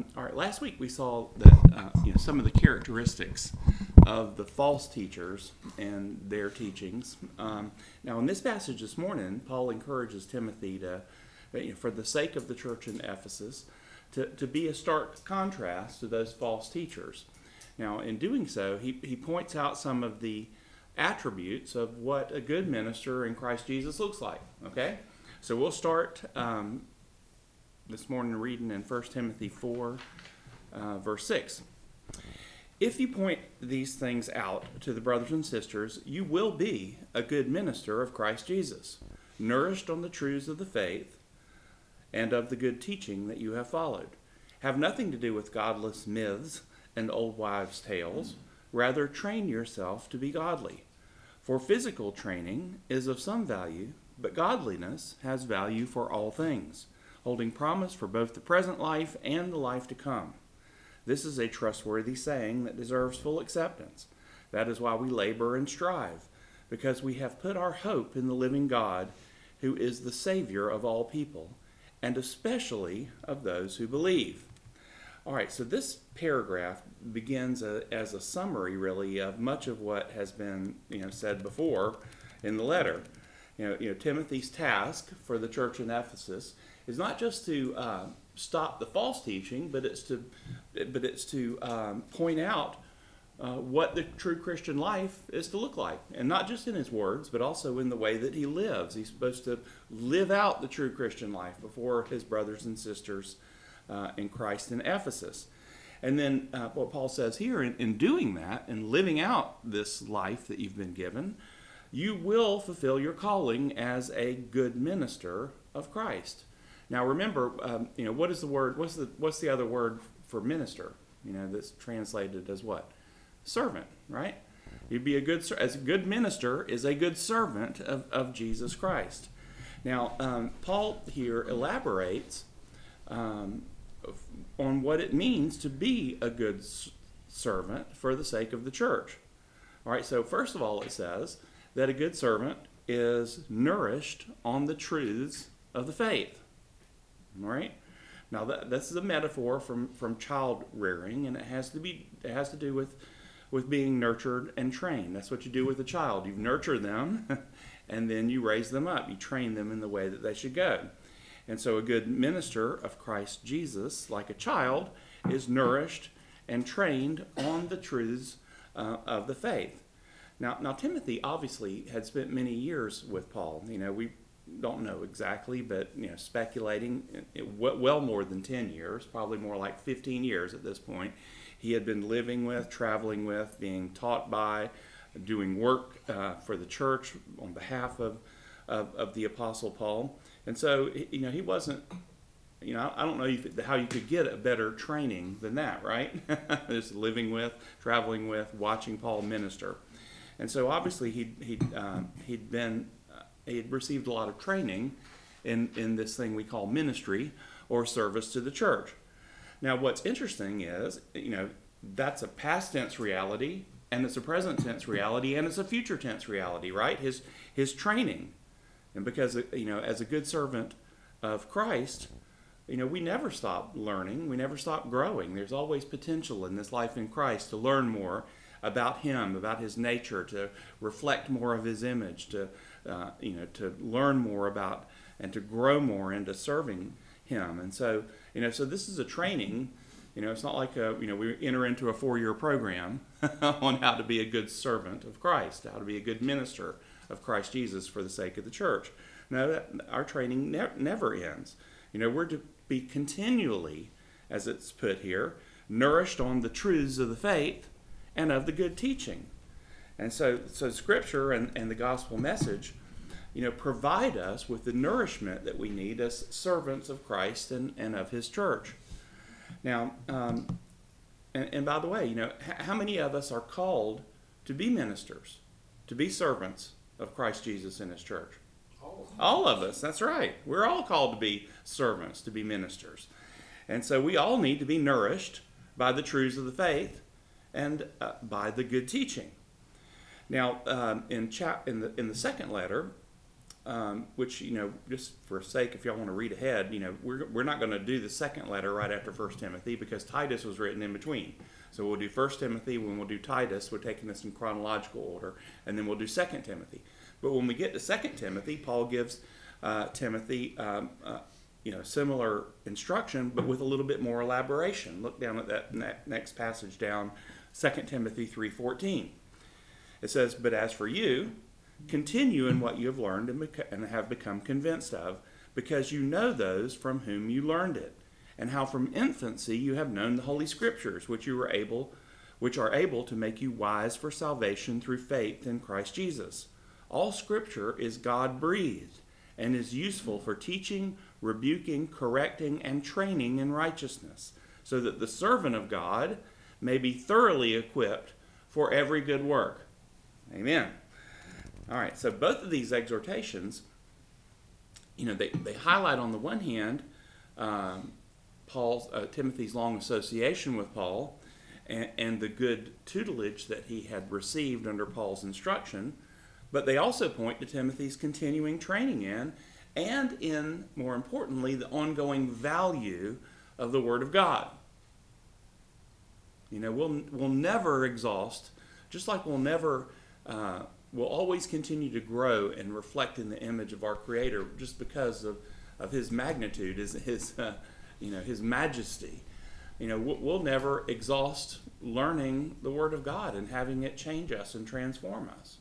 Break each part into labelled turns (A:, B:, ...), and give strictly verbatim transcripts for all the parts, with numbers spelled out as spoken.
A: Um, all right, last week we saw that uh, you know some of the characteristics of the false teachers and their teachings. Um, now, in this passage this morning, Paul encourages Timothy to, you know, for the sake of the church in Ephesus, to, to be a stark contrast to those false teachers. Now, in doing so, he, he points out some of the attributes of what a good minister in Christ Jesus looks like. Okay? So we'll start um, this morning reading in First Timothy four, uh, verse six. If you point these things out to the brothers and sisters, you will be a good minister of Christ Jesus, nourished on the truths of the faith and of the good teaching that you have followed. Have nothing to do with godless myths and old wives' tales. Rather, train yourself to be godly. For physical training is of some value, but godliness has value for all things, holding promise for both the present life and the life to come. This is a trustworthy saying that deserves full acceptance. That is why we labor and strive, because we have put our hope in the living God, who is the Savior of all people, and especially of those who believe. All right, so this paragraph begins a, as a summary, really, of much of what has been, you know, said before in the letter. You know, you know, Timothy's task for the church in Ephesus is not just to uh, stop the false teaching, but it's to, but it's to um, point out uh, what the true Christian life is to look like, and not just in his words, but also in the way that he lives. He's supposed to live out the true Christian life before his brothers and sisters uh, in Christ in Ephesus. And then uh, what Paul says here, in, in doing that and living out this life that you've been given, you will fulfill your calling as a good minister of Christ. Now, remember, um, you know, what is the word? What's the what's the other word for minister? You know, that's translated as what? Servant, right? You'd be a good as a good minister is a good servant of, of Jesus Christ. Now, um, Paul here elaborates um, on what it means to be a good servant for the sake of the church. All right. So first of all, it says that a good servant is nourished on the truths of the faith. All right. Now that this is a metaphor from, from child rearing, and it has to be it has to do with with being nurtured and trained. That's what you do with a child. You nurture them, and then you raise them up. You train them in the way that they should go. And so a good minister of Christ Jesus, like a child, is nourished and trained on the truths uh, of the faith. Now, now Timothy obviously had spent many years with Paul. You know, we don't know exactly, but you know, speculating, it, well more than ten years, probably more like fifteen years at this point. He had been living with, traveling with, being taught by, doing work uh, for the church on behalf of, of of the Apostle Paul. And so, you know, he wasn't, you know, I don't know how you could get a better training than that, right? Just living with, traveling with, watching Paul minister. And so obviously he'd, he'd, um, he'd been, uh, he had received a lot of training in, in this thing we call ministry or service to the church. Now what's interesting is, you know, that's a past tense reality, and it's a present tense reality, and it's a future tense reality, right? His, his training. And because, you know, as a good servant of Christ, you know, we never stop learning. We never stop growing. There's always potential in this life in Christ to learn more about him, about his nature, to reflect more of his image, to, uh, you know, to learn more about and to grow more into serving him. And so, you know, so this is a training. You know, it's not like, a, you know, we enter into a four-year program on how to be a good servant of Christ, how to be a good minister of Christ Jesus for the sake of the church. No, that, our training ne- never ends. You know, we're to be continually, as it's put here, nourished on the truths of the faith and of the good teaching. And so, so Scripture and, and the gospel message, you know, provide us with the nourishment that we need as servants of Christ and, and of his church. Now, um, and, and by the way, you know, h- how many of us are called to be ministers, to be servants of Christ Jesus in his church? All of, all of us, that's right. We're all called to be servants, to be ministers. And so we all need to be nourished by the truths of the faith and uh, by the good teaching. Now, um, in, chap- in, the, in the second letter, um, which, you know, just for sake, if y'all want to read ahead, you know, we're, we're not going to do the second letter right after First Timothy because Titus was written in between. So we'll do First Timothy, when we'll do Titus, we're taking this in chronological order, and then we'll do Second Timothy. But when we get to Second Timothy, Paul gives uh, Timothy, um, uh, you know, similar instruction, but with a little bit more elaboration. Look down at that ne- next passage down, Second Timothy three fourteen. It says, "But as for you, continue in what you have learned and, beca- and have become convinced of, because you know those from whom you learned it, and how from infancy you have known the Holy Scriptures, which you were able, which are able to make you wise for salvation through faith in Christ Jesus. All Scripture is God-breathed and is useful for teaching, rebuking, correcting, and training in righteousness, so that the servant of God may be thoroughly equipped for every good work." Amen. All right, so both of these exhortations, you know, they, they highlight on the one hand um, Paul's uh, Timothy's long association with Paul and, and the good tutelage that he had received under Paul's instruction, but they also point to Timothy's continuing training in and in, more importantly, the ongoing value of the Word of God. You know, we'll, we'll never exhaust, just like we'll never... Uh, will always continue to grow and reflect in the image of our Creator just because of, of His magnitude, his, his uh, you know, His majesty. You know, we'll, we'll never exhaust learning the Word of God and having it change us and transform us.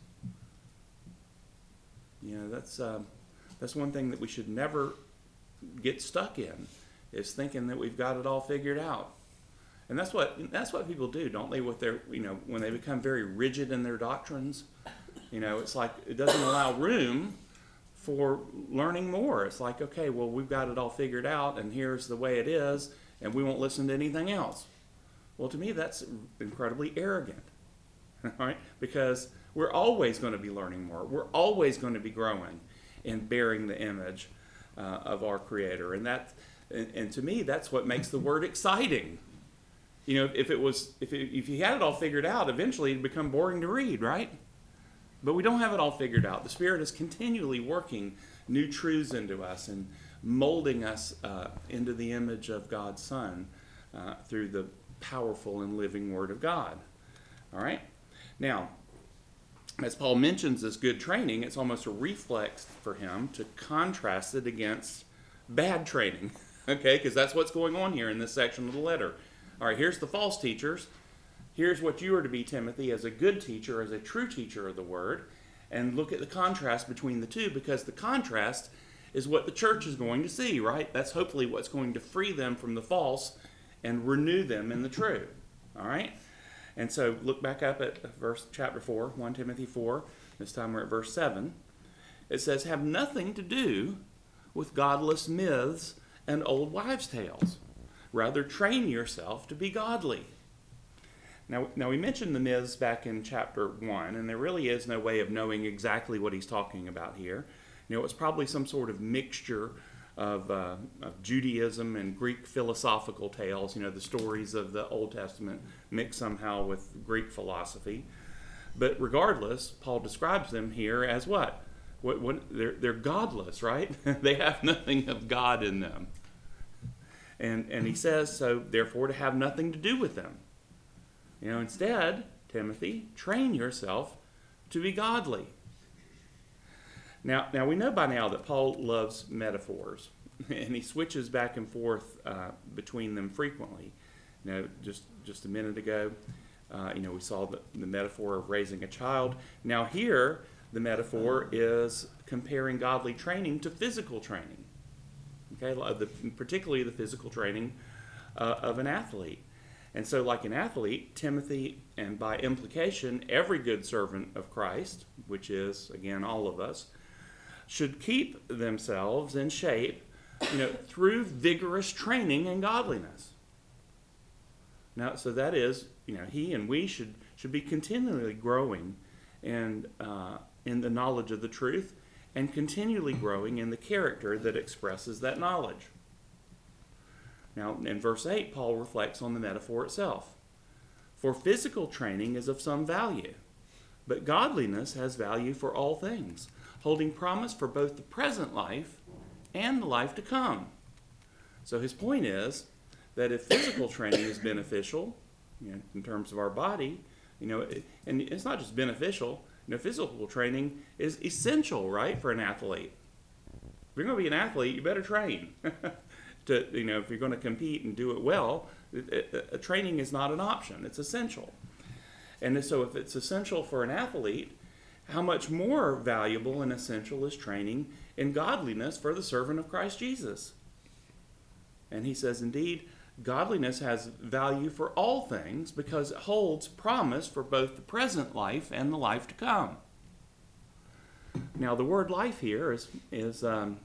A: You know, that's um, that's one thing that we should never get stuck in, is thinking that we've got it all figured out. And that's what that's what people do, don't they? With their, you know, when they become very rigid in their doctrines, you know, it's like it doesn't allow room for learning more. It's like, okay, well, we've got it all figured out, and here's the way it is, and we won't listen to anything else. Well, to me, that's incredibly arrogant, all right? Because we're always going to be learning more. We're always going to be growing and bearing the image uh, of our Creator, and that, and, and to me, that's what makes the Word exciting. You know, if it was, if it, if you had it all figured out, eventually it'd become boring to read, right? But we don't have it all figured out. The Spirit is continually working new truths into us and molding us uh, into the image of God's Son uh, through the powerful and living Word of God. All right? Now, as Paul mentions this good training, it's almost a reflex for him to contrast it against bad training, okay? Because that's what's going on here in this section of the letter. All right, here's the false teachers. Here's what you are to be, Timothy, as a good teacher, as a true teacher of the Word. And look at the contrast between the two, because the contrast is what the church is going to see, right? That's hopefully what's going to free them from the false and renew them in the true. All right? And so look back up at verse chapter four, First Timothy four. This time we're at verse seven. It says, "Have nothing to do with godless myths and old wives' tales. Rather, train yourself to be godly." Now, now we mentioned the myths back in chapter one, and there really is no way of knowing exactly what he's talking about here. You know, it's probably some sort of mixture of, uh, of Judaism and Greek philosophical tales, you know, the stories of the Old Testament mixed somehow with Greek philosophy. But regardless, Paul describes them here as what? What, what they're, they're godless, right? They have nothing of God in them. And, and he says, so therefore to have nothing to do with them. You know, instead, Timothy, train yourself to be godly. Now, now we know by now that Paul loves metaphors, and he switches back and forth uh, between them frequently. You know, just, just a minute ago, uh, you know, we saw the, the metaphor of raising a child. Now here, the metaphor is comparing godly training to physical training. Okay, the, particularly the physical training uh, of an athlete. And so like an athlete, Timothy, and by implication, every good servant of Christ, which is, again, all of us, should keep themselves in shape, you know, through vigorous training in godliness. Now, so that is, you know, he and we should, should be continually growing in, uh, in the knowledge of the truth, and continually growing in the character that expresses that knowledge. Now, in verse eight, Paul reflects on the metaphor itself. "For physical training is of some value, but godliness has value for all things, holding promise for both the present life and the life to come. So his point is that if physical training is beneficial, you know, in terms of our body, you know, it, and it's not just beneficial, you know, physical training is essential, right, for an athlete. If you're going to be an athlete, you better train. to, you know, if you're going to compete and do it well, it, it, it, training is not an option. It's essential. And so if it's essential for an athlete, how much more valuable and essential is training in godliness for the servant of Christ Jesus? And he says, indeed, godliness has value for all things because it holds promise for both the present life and the life to come. Now, the word life here is, is, um,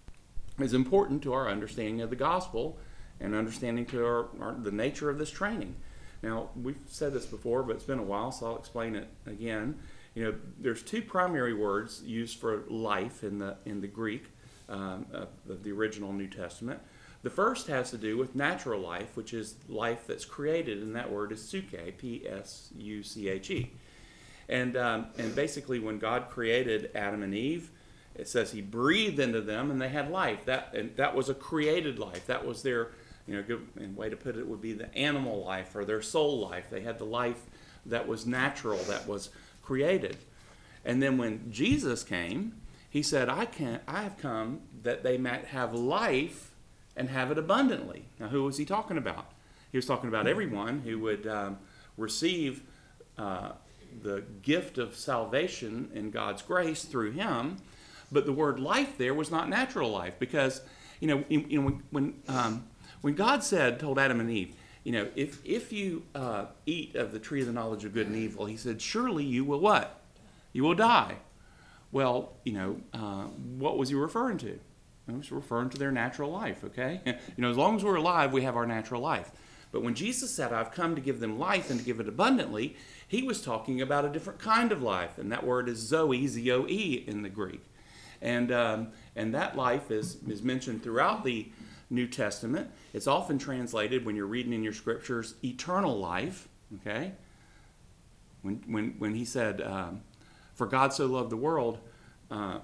A: is important to our understanding of the gospel and understanding to our, our, the nature of this training. Now, we've said this before, but it's been a while, so I'll explain it again. You know, there's two primary words used for life in the, in the Greek um, of, of the original New Testament. The first has to do with natural life, which is life that's created, and that word is psuche, P S U C H E. And, um, and basically when God created Adam and Eve, it says he breathed into them and they had life. That, and that was a created life. That was their, you know, good and way to put it would be the animal life or their soul life. They had the life that was natural, that was created. And then when Jesus came, he said, I can't, I have come that they might have life and have it abundantly. Now, who was he talking about? He was talking about everyone who would um, receive uh, the gift of salvation in God's grace through him. But the word life there was not natural life because, you know, you, you know when when, um, when God said, told Adam and Eve, you know, if if you uh, eat of the tree of the knowledge of good and evil, he said, surely you will what? You will die. Well, you know, uh, what was he referring to? He was referring to their natural life, okay? You know, as long as we're alive, we have our natural life. But when Jesus said, I've come to give them life and to give it abundantly, he was talking about a different kind of life. And that word is zoe, Z O E in the Greek. And um, and that life is, is mentioned throughout the New Testament. It's often translated when you're reading in your scriptures, eternal life, okay? When, when, when he said, um, for God so loved the world, uh,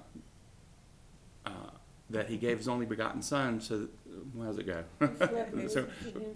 A: uh, that he gave his only begotten son, so that, how does it go? so,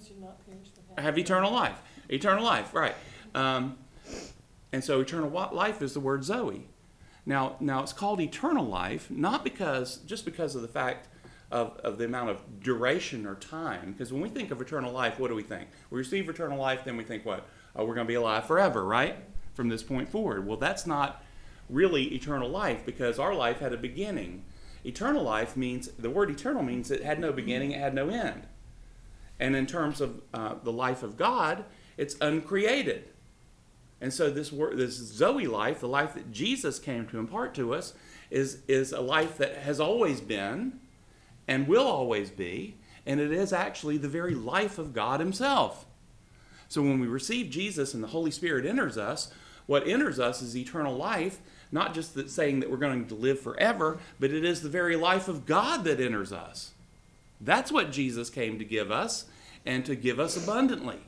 A: have eternal life. Eternal life, right. Um, and so eternal life is the word Zoe. Now, now it's called eternal life, not because, just because of the fact of, of the amount of duration or time. Because when we think of eternal life, what do we think? We receive eternal life, then we think what? Oh, we're going to be alive forever, right? From this point forward. Well, that's not really eternal life because our life had a beginning. Eternal life means, the word eternal means it had no beginning, it had no end. And in terms of uh, the life of God, it's uncreated. And so this word, this Zoe life, the life that Jesus came to impart to us, is, is a life that has always been and will always be, and it is actually the very life of God himself. So when we receive Jesus and the Holy Spirit enters us, what enters us is eternal life, not just that saying that we're going to live forever, but it is the very life of God that enters us. That's what Jesus came to give us, and to give us abundantly.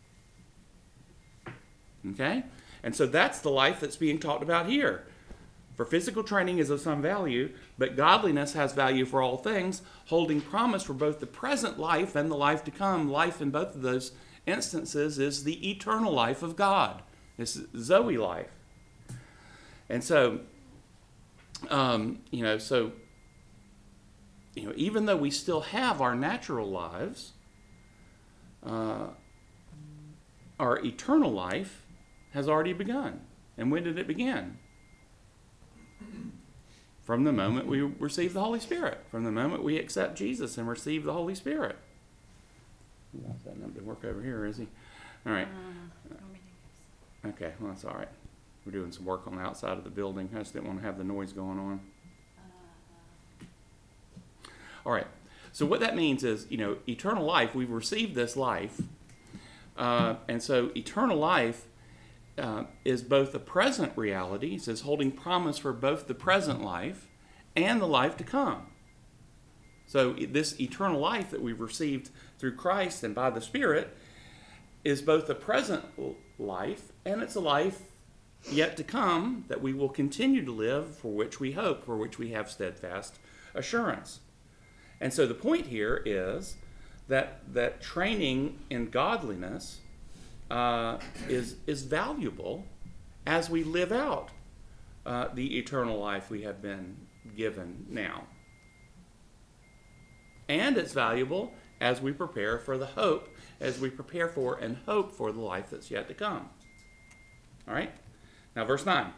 A: Okay? And so that's the life that's being talked about here. For physical training is of some value, but godliness has value for all things, holding promise for both the present life and the life to come. Life in both of those instances is the eternal life of God. It's Zoe life. And so, um, you know, so, you know, even though we still have our natural lives, uh, our eternal life has already begun. And when did it begin? From the moment we receive the Holy Spirit. From the moment we accept Jesus and receive the Holy Spirit. Not that number to work over here, is he? All right. Okay, well, that's all right. We're doing some work on the outside of the building. I just didn't want to have the noise going on. All right. So what that means is, you know, eternal life, we've received this life. Uh, and so eternal life uh, is both a present reality, it says holding promise for both the present life and the life to come. So this eternal life that we've received through Christ and by the Spirit is both a present life and it's a life yet to come that we will continue to live, for which we hope, for which we have steadfast assurance. And so the point here is that that training in godliness uh, is is valuable as we live out uh, the eternal life we have been given now. And it's valuable as we prepare for the hope, as we prepare for and hope for the life that's yet to come. All right? Now, verse nine.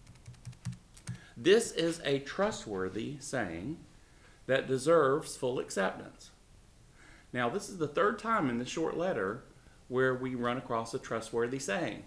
A: This is a trustworthy saying that deserves full acceptance. Now, this is the third time in this short letter where we run across a trustworthy saying.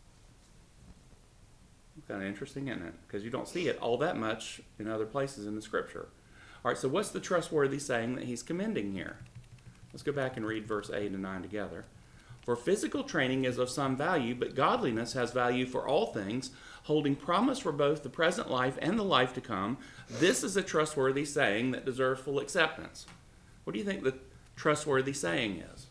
A: Kind of interesting, isn't it? Because you don't see it all that much in other places in the Scripture. All right, so what's the trustworthy saying that he's commending here? Let's go back and read verse eight and nine together. For physical training is of some value, but godliness has value for all things, holding promise for both the present life and the life to come. This is a trustworthy saying that deserves full acceptance. What do you think the trustworthy saying is?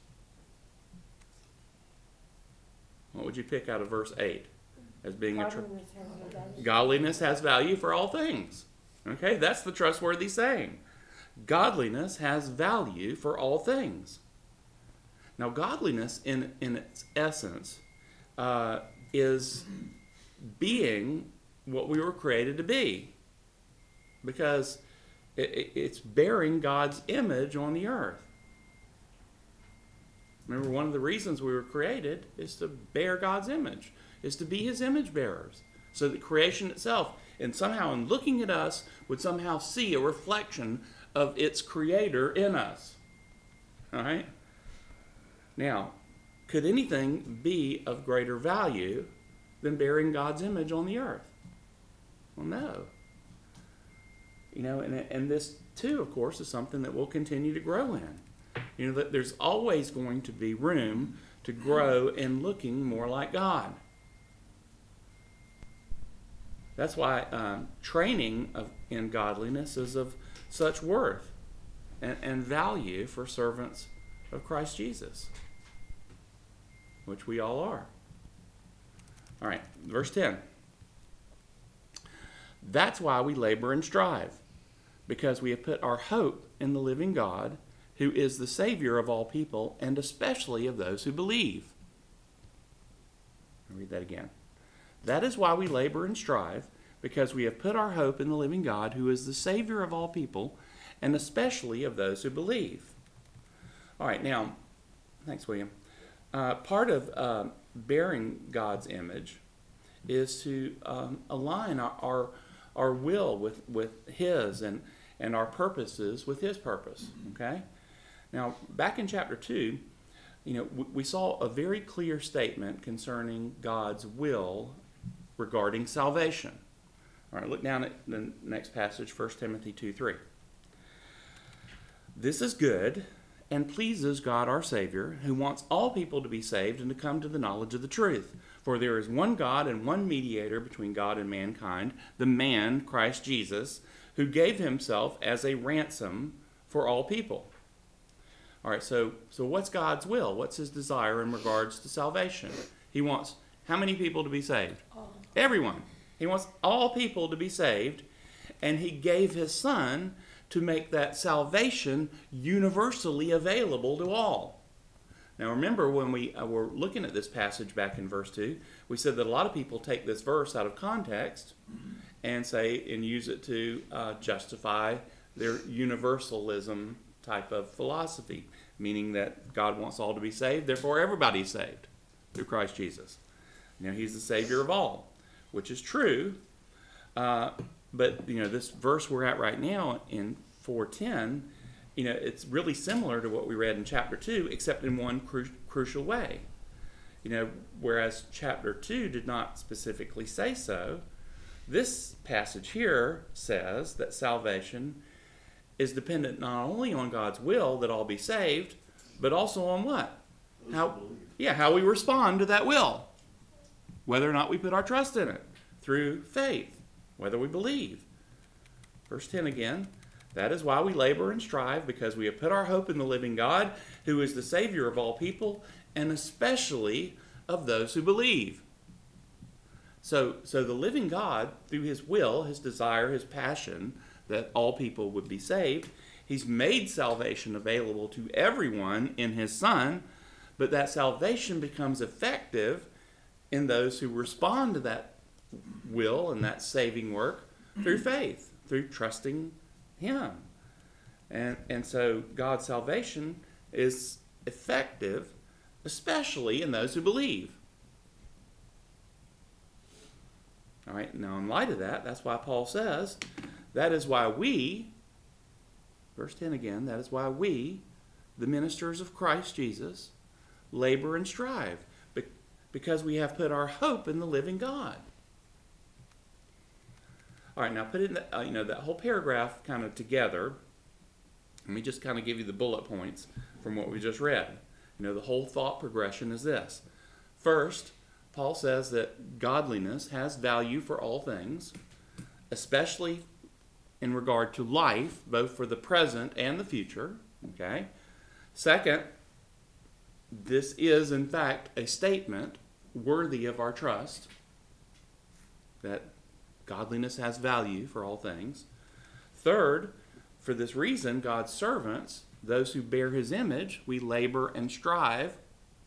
A: What would you pick out of verse eight as being a tr- godliness has value for all things? Okay, that's the trustworthy saying. Godliness has value for all things. Now, godliness in, in its essence uh, is being what we were created to be, because it, it's bearing God's image on the earth. Remember, one of the reasons we were created is to bear God's image, is to be his image bearers, so that creation itself, and somehow in looking at us, would somehow see a reflection of its creator in us. All right? Now, could anything be of greater value than bearing God's image on the earth? Well, no. You know, and, and this, too, of course, is something that we'll continue to grow in. You know, that there's always going to be room to grow in looking more like God. That's why um, training of, in godliness is of such worth and, and value for servants of Christ Jesus, which we all are. All right, verse ten. That's why we labor and strive, because we have put our hope in the living God, who is the Savior of all people, and especially of those who believe. I'll read that again. That is why we labor and strive, because we have put our hope in the living God, who is the Savior of all people, and especially of those who believe. All right, now, thanks, William. Uh, part of uh, bearing God's image is to um, align our, our our will with, with His, and, and our purposes with His purpose, okay? Now, back in chapter two, you know, we, we saw a very clear statement concerning God's will regarding salvation. All right, look down at the next passage, First Timothy two three. This is good and pleases God our Savior, who wants all people to be saved and to come to the knowledge of the truth. For there is one God and one mediator between God and mankind, the man, Christ Jesus, who gave himself as a ransom for all people. All right, so, so what's God's will? What's his desire in regards to salvation? He wants how many people to be saved? All. Everyone. He wants all people to be saved, and he gave his Son to make that salvation universally available to all. Now remember, when we uh, were looking at this passage back in verse two, we said that a lot of people take this verse out of context and say and use it to uh, justify their universalism type of philosophy, meaning that God wants all to be saved, therefore everybody's saved through Christ Jesus. Now he's the Savior of all, which is true, uh, but you know, this verse we're at right now in four ten, you know, it's really similar to what we read in chapter two, except in one cru- crucial way. You know, whereas chapter two did not specifically say so, this passage here says that salvation is dependent not only on God's will that all be saved, but also on what? How, yeah, how we respond to that will. Whether or not we put our trust in it through faith, whether we believe. Verse ten again. That is why we labor and strive, because we have put our hope in the living God, who is the Savior of all people, and especially of those who believe. So, so the living God, through his will, his desire, his passion, that all people would be saved, he's made salvation available to everyone in his Son, but that salvation becomes effective in those who respond to that will and that saving work through faith, through trusting him. And, and so God's salvation is effective, especially in those who believe. All right, now in light of that, that's why Paul says, that is why we, verse ten again, that is why we, the ministers of Christ Jesus, labor and strive, because we have put our hope in the living God. All right, now put in the, uh, you know, that whole paragraph kind of together. Let me just kind of give you the bullet points from what we just read. You know, the whole thought progression is this. First, Paul says that godliness has value for all things, especially in regard to life, both for the present and the future. Okay. Second, this is, in fact, a statement worthy of our trust, that godliness has value for all things. Third, for this reason, God's servants, those who bear his image, we labor and strive,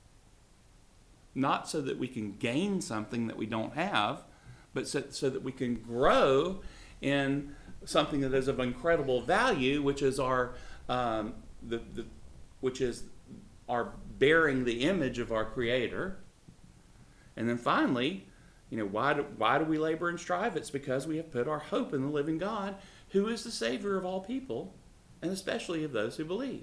A: not so that we can gain something that we don't have, but so, so that we can grow in something that is of incredible value, which is our um, the, the which is our bearing the image of our Creator. And then finally, you know, why do, why do we labor and strive? It's because we have put our hope in the living God, who is the Savior of all people, and especially of those who believe.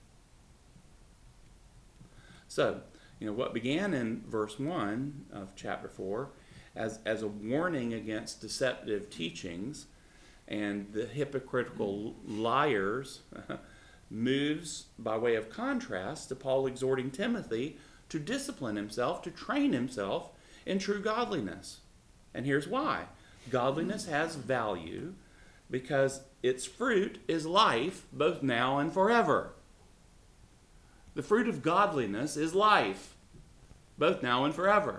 A: So, you know, what began in verse one of chapter four as, as a warning against deceptive teachings and the hypocritical liars moves by way of contrast to Paul exhorting Timothy to discipline himself, to train himself in true godliness. And here's why. Godliness has value because its fruit is life, both now and forever. The fruit of godliness is life, both now and forever.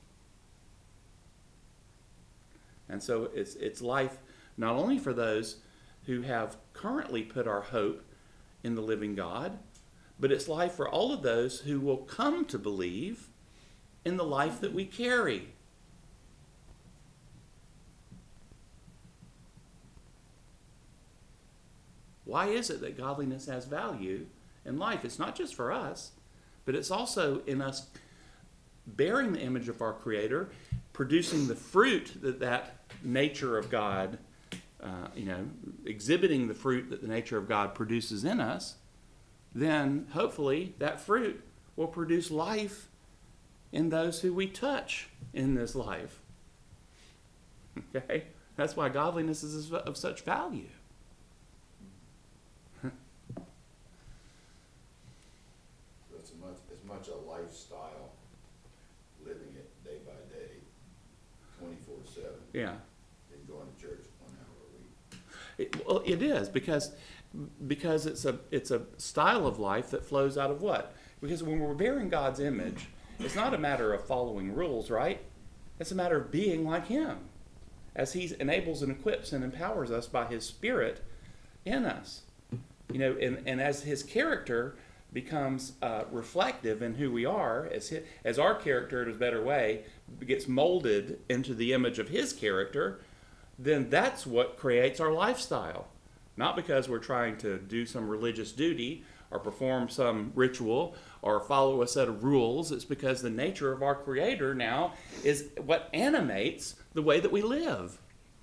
A: And so it's, it's life not only for those who have currently put our hope in the living God, but it's life for all of those who will come to believe in the life that we carry. Why is it that godliness has value in life? It's not just for us, but it's also in us bearing the image of our Creator, producing the fruit that that nature of God, uh, you know, exhibiting the fruit that the nature of God produces in us. Then hopefully that fruit will produce life in those who we touch in this life. Okay? That's why godliness is of such value.
B: It's much, it's much a lifestyle, living it day by day, twenty-four seven.
A: Yeah.
B: And going to church one hour a week.
A: It, well, it is because because it's a it's a style of life that flows out of what? Because when we're bearing God's image, it's not a matter of following rules, right? It's a matter of being like Him, as He enables and equips and empowers us by His Spirit in us. You know, and, and as His character becomes uh, reflective in who we are, as his, as our character, in a better way, gets molded into the image of His character, then that's what creates our lifestyle. Not because we're trying to do some religious duty or perform some ritual or follow a set of rules. It's because the nature of our Creator now is what animates the way that we live.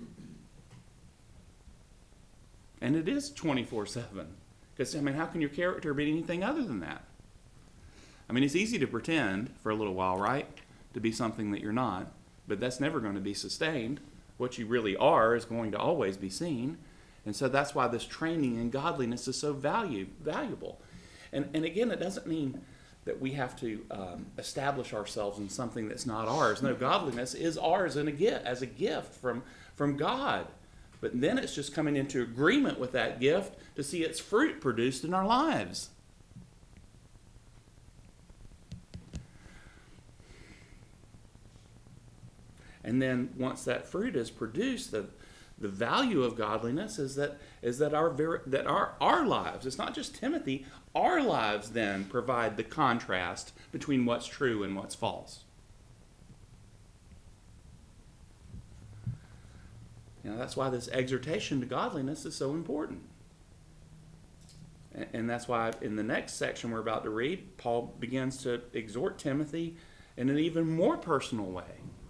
A: And it is twenty-four seven. Because, I mean, how can your character be anything other than that? I mean, it's easy to pretend for a little while, right? To be something that you're not. But that's never going to be sustained. What you really are is going to always be seen. And so that's why this training in godliness is so value, valuable. And, and again, it doesn't mean that we have to um, establish ourselves in something that's not ours. No, godliness is ours in a gift, as a gift from, from God. But then it's just coming into agreement with that gift to see its fruit produced in our lives. And then once that fruit is produced, the the value of godliness is that is that our very, that our our lives, it's not just Timothy, our lives then provide the contrast between what's true and what's false. You know, that's why this exhortation to godliness is so important. And, and that's why in the next section we're about to read, Paul begins to exhort Timothy in an even more personal way.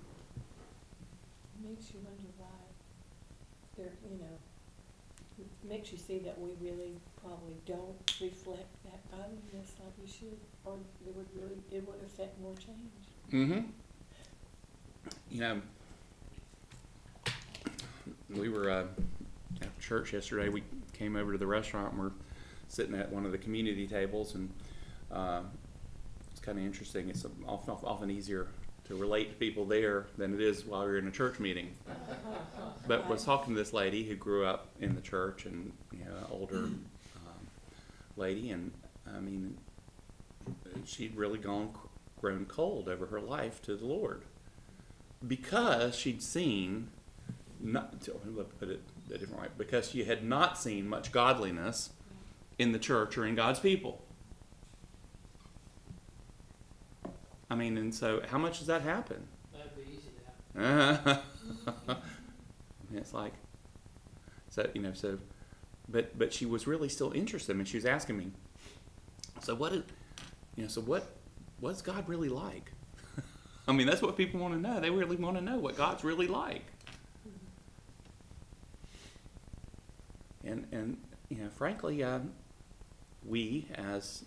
C: It makes you wonder why there, you know, it makes you see that we really probably don't reflect that godliness like we should, or it would really, it would affect more change.
A: Mm-hmm. You know, we were uh, at church yesterday. We came over to the restaurant and we're sitting at one of the community tables, and uh, it's kind of interesting. It's often, often easier to relate to people there than it is while you're in a church meeting. But was talking to this lady who grew up in the church, and you know, an older um, lady, and I mean, she'd really gone grown cold over her life to the Lord because she'd seen. Not, let me put it a different way. Because she had not seen much godliness in the church or in God's people. I mean, and so how much does that happen?
D: That'd be easy to happen.
A: It's like, so you know, so, but but she was really still interested. I mean, she was asking me, so what is, you know, so what, what's God really like? I mean, that's what people want to know. They really want to know what God's really like. And, and you know, frankly, uh, we, as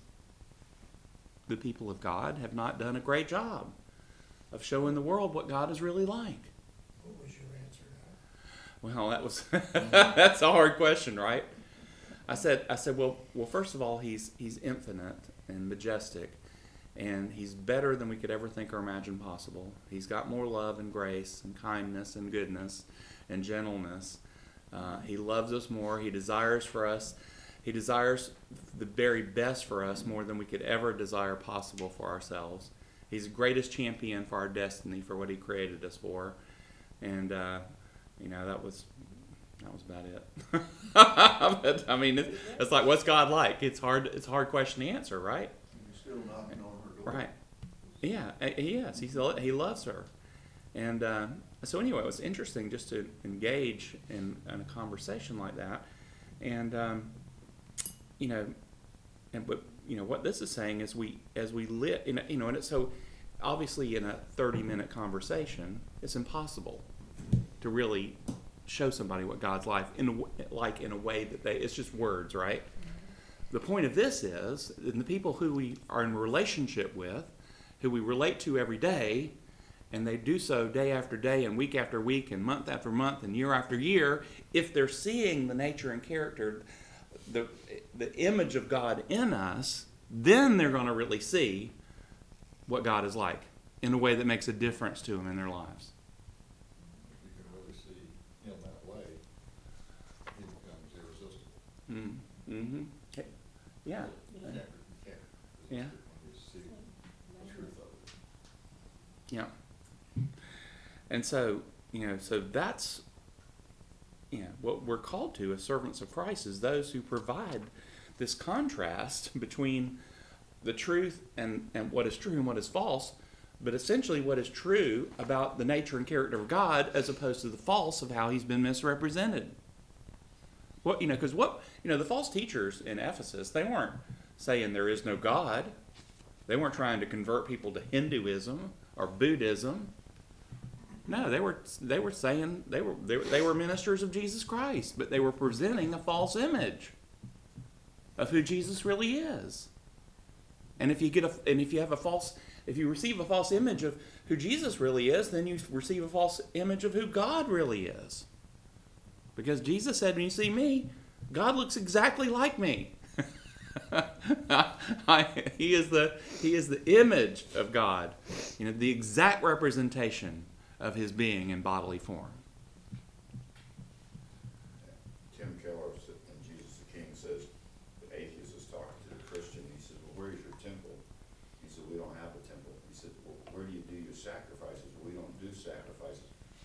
A: the people of God, have not done a great job of showing the world what God is really like.
E: What was your answer now?
A: Well, that was that's a hard question, right? I said, I said, well, well, first of all, he's he's infinite and majestic, and he's better than we could ever think or imagine possible. He's got more love and grace and kindness and goodness and gentleness. Uh, he loves us more. He desires for us. He desires the very best for us more than we could ever desire possible for ourselves. He's the greatest champion for our destiny, for what he created us for. And, uh, you know, that was that was about it. But, I mean, it's, it's like, what's God like? It's hard. It's a hard question to answer, right?
B: You're still knocking on her door.
A: Right. Yeah, he is. He's, he loves her. And uh, so anyway, it was interesting just to engage in, in a conversation like that. And, um, you know, and but, you know, what this is saying is we, as we lit, in a, you know, and it's so obviously in a thirty-minute conversation, it's impossible to really show somebody what God's life in a, like in a way that they, it's just words, right? The point of this is, and the people who we are in relationship with, who we relate to every day, and they do so day after day and week after week and month after month and year after year, if they're seeing the nature and character, the the image of God in us, then they're going to really see what God is like in a way that makes a difference to them in their lives.
E: If you can really see him that way, he becomes irresistible.
A: Mm. Mm-hmm. Okay. Yeah.
E: You can't, you can't resist
A: Yeah.
E: it when you see the truth of it.
A: Yeah. And so, you know, so that's, you know, what we're called to as servants of Christ is those who provide this contrast between the truth and, and what is true and what is false, but essentially what is true about the nature and character of God as opposed to the false of how he's been misrepresented. What, you know, because what, you know, the false teachers in Ephesus, they weren't saying there is no God. They weren't trying to convert people to Hinduism or Buddhism. No, they were they were saying they were they were, they were ministers of Jesus Christ, but they were presenting a false image of who Jesus really is. And if you get a and if you have a false if you receive a false image of who Jesus really is, then you receive a false image of who God really is. Because Jesus said, when you see me, God looks exactly like me. I, he is the he is the image of God, you know, the exact representation of his being in bodily form.
B: Tim Keller in Jesus the King says, the atheist is talking to the Christian. He says, well, where's your temple? He said, we don't have a temple. He said, well, where do you do your sacrifices? We don't do sacrifices.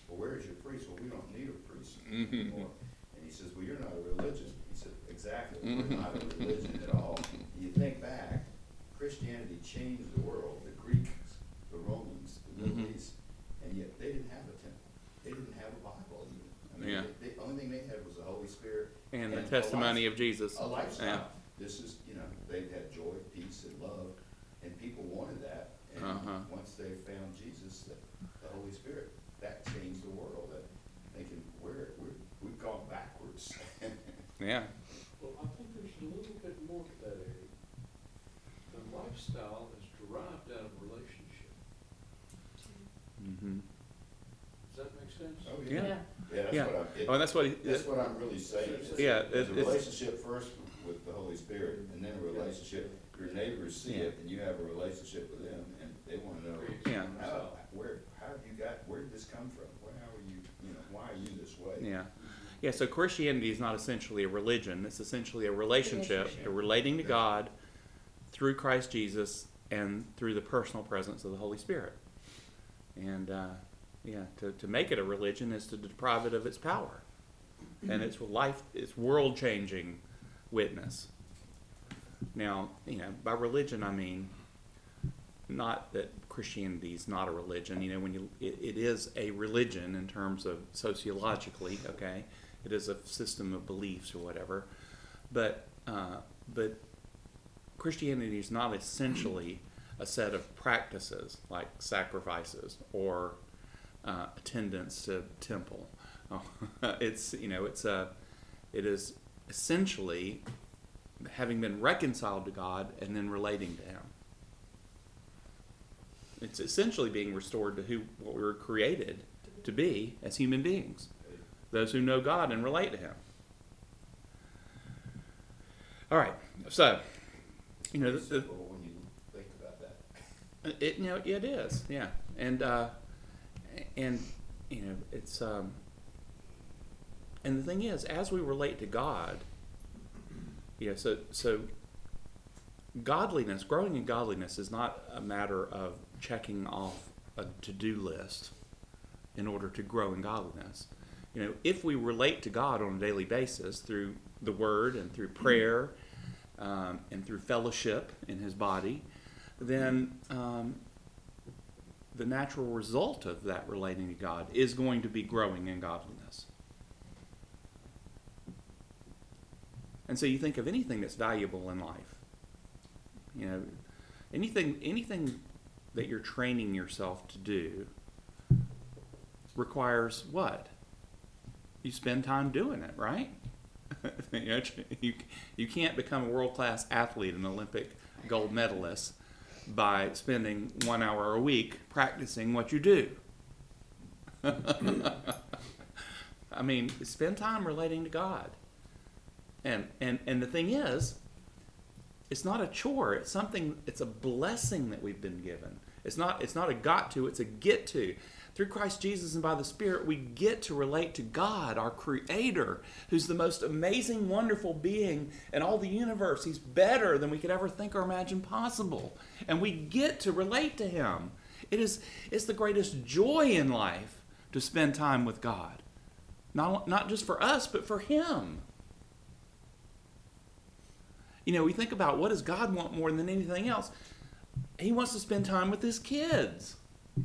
B: well, where's your priest? Well, we don't need a priest
A: Mhm.
B: anymore. And he says, well, you're not a religion. He said, exactly, we're not a religion at all. You think back, Christianity changed the world, the Greeks, the Romans, the Middle
A: Mhm.
B: East, and yet they didn't have a temple. They didn't have a Bible even. I mean,
A: Yeah.
B: they- The only thing they had was the Holy Spirit.
A: And the
B: a
A: testimony
B: life-
A: of Jesus.
B: A lifestyle.
A: Yeah.
B: This is, you know, they had joy, peace, and love, and people wanted that. And
A: Uh-huh.
B: once they found Jesus, the, the Holy Spirit, that changed the world. That thinking, we're, we're, we've gone backwards.
A: Yeah.
D: Well, I think there's a little bit more to that, Eddie. The lifestyle is derived out of relationship.
A: Mm-hmm.
D: Does that make sense?
B: Oh,
A: Yeah.
C: Yeah.
B: Yeah, that's
A: Yeah.
B: what I'm, it-
A: Oh, that's what he,
B: that's what I'm really saying. is
A: Yeah,
B: There's
A: it-
B: a
A: it's-
B: relationship first with the Holy Spirit, and then a relationship, your neighbors see it, and you have a relationship with them, and they wanna know,
A: Yeah.
B: how, where, how have you got, where did this come from? Where, how are you, you know, why are you this way?
A: yeah. Yeah, so Christianity is not essentially a religion. It's essentially a relationship.
C: Relationship.
A: You're relating to God through Christ Jesus and through the personal presence of the Holy Spirit. And, uh, yeah, to, to make it a religion is to deprive it of its power and its life, its world-changing witness. Now, you know, by religion I mean not that Christianity is not a religion. You know, when you it, it is a religion in terms of sociologically, okay, it is a system of beliefs or whatever. But uh, but Christianity is not essentially a set of practices like sacrifices or uh, attendance to temple. Oh, it's you know it's a it is essentially having been reconciled to God and then relating to Him. It's essentially being restored to who what we were created to be as human beings, those who know God and relate to Him. All right, so you know, the,
B: It's
A: the,
B: simple when you think about that.
A: it you know it is, yeah, and uh, and you know it's um, and the thing is, as we relate to God, you know, so so godliness, growing in godliness, is not a matter of checking off a to-do list in order to grow in godliness. You know, if we relate to God on a daily basis through the Word and through prayer um, and through fellowship in His body, then um, the natural result of that relating to God is going to be growing in godliness. And so you think of anything that's valuable in life. You know, anything anything that you're training yourself to do requires what? You spend time doing it, right? you, know, you, you can't become a world-class athlete, an Olympic gold medalist, by spending one hour a week practicing what you do. I mean, spend time relating to God. And, and, and the thing is, it's not a chore. It's something, it's a blessing that we've been given. It's not, it's not a got to, it's a get to. Through Christ Jesus and by the Spirit, we get to relate to God, our Creator, who's the most amazing, wonderful being in all the universe. He's better than we could ever think or imagine possible. And we get to relate to Him. It is, it's the greatest joy in life to spend time with God. Not, not just for us, but for Him. You know, we think about what does God want more than anything else? He wants to spend time with His kids.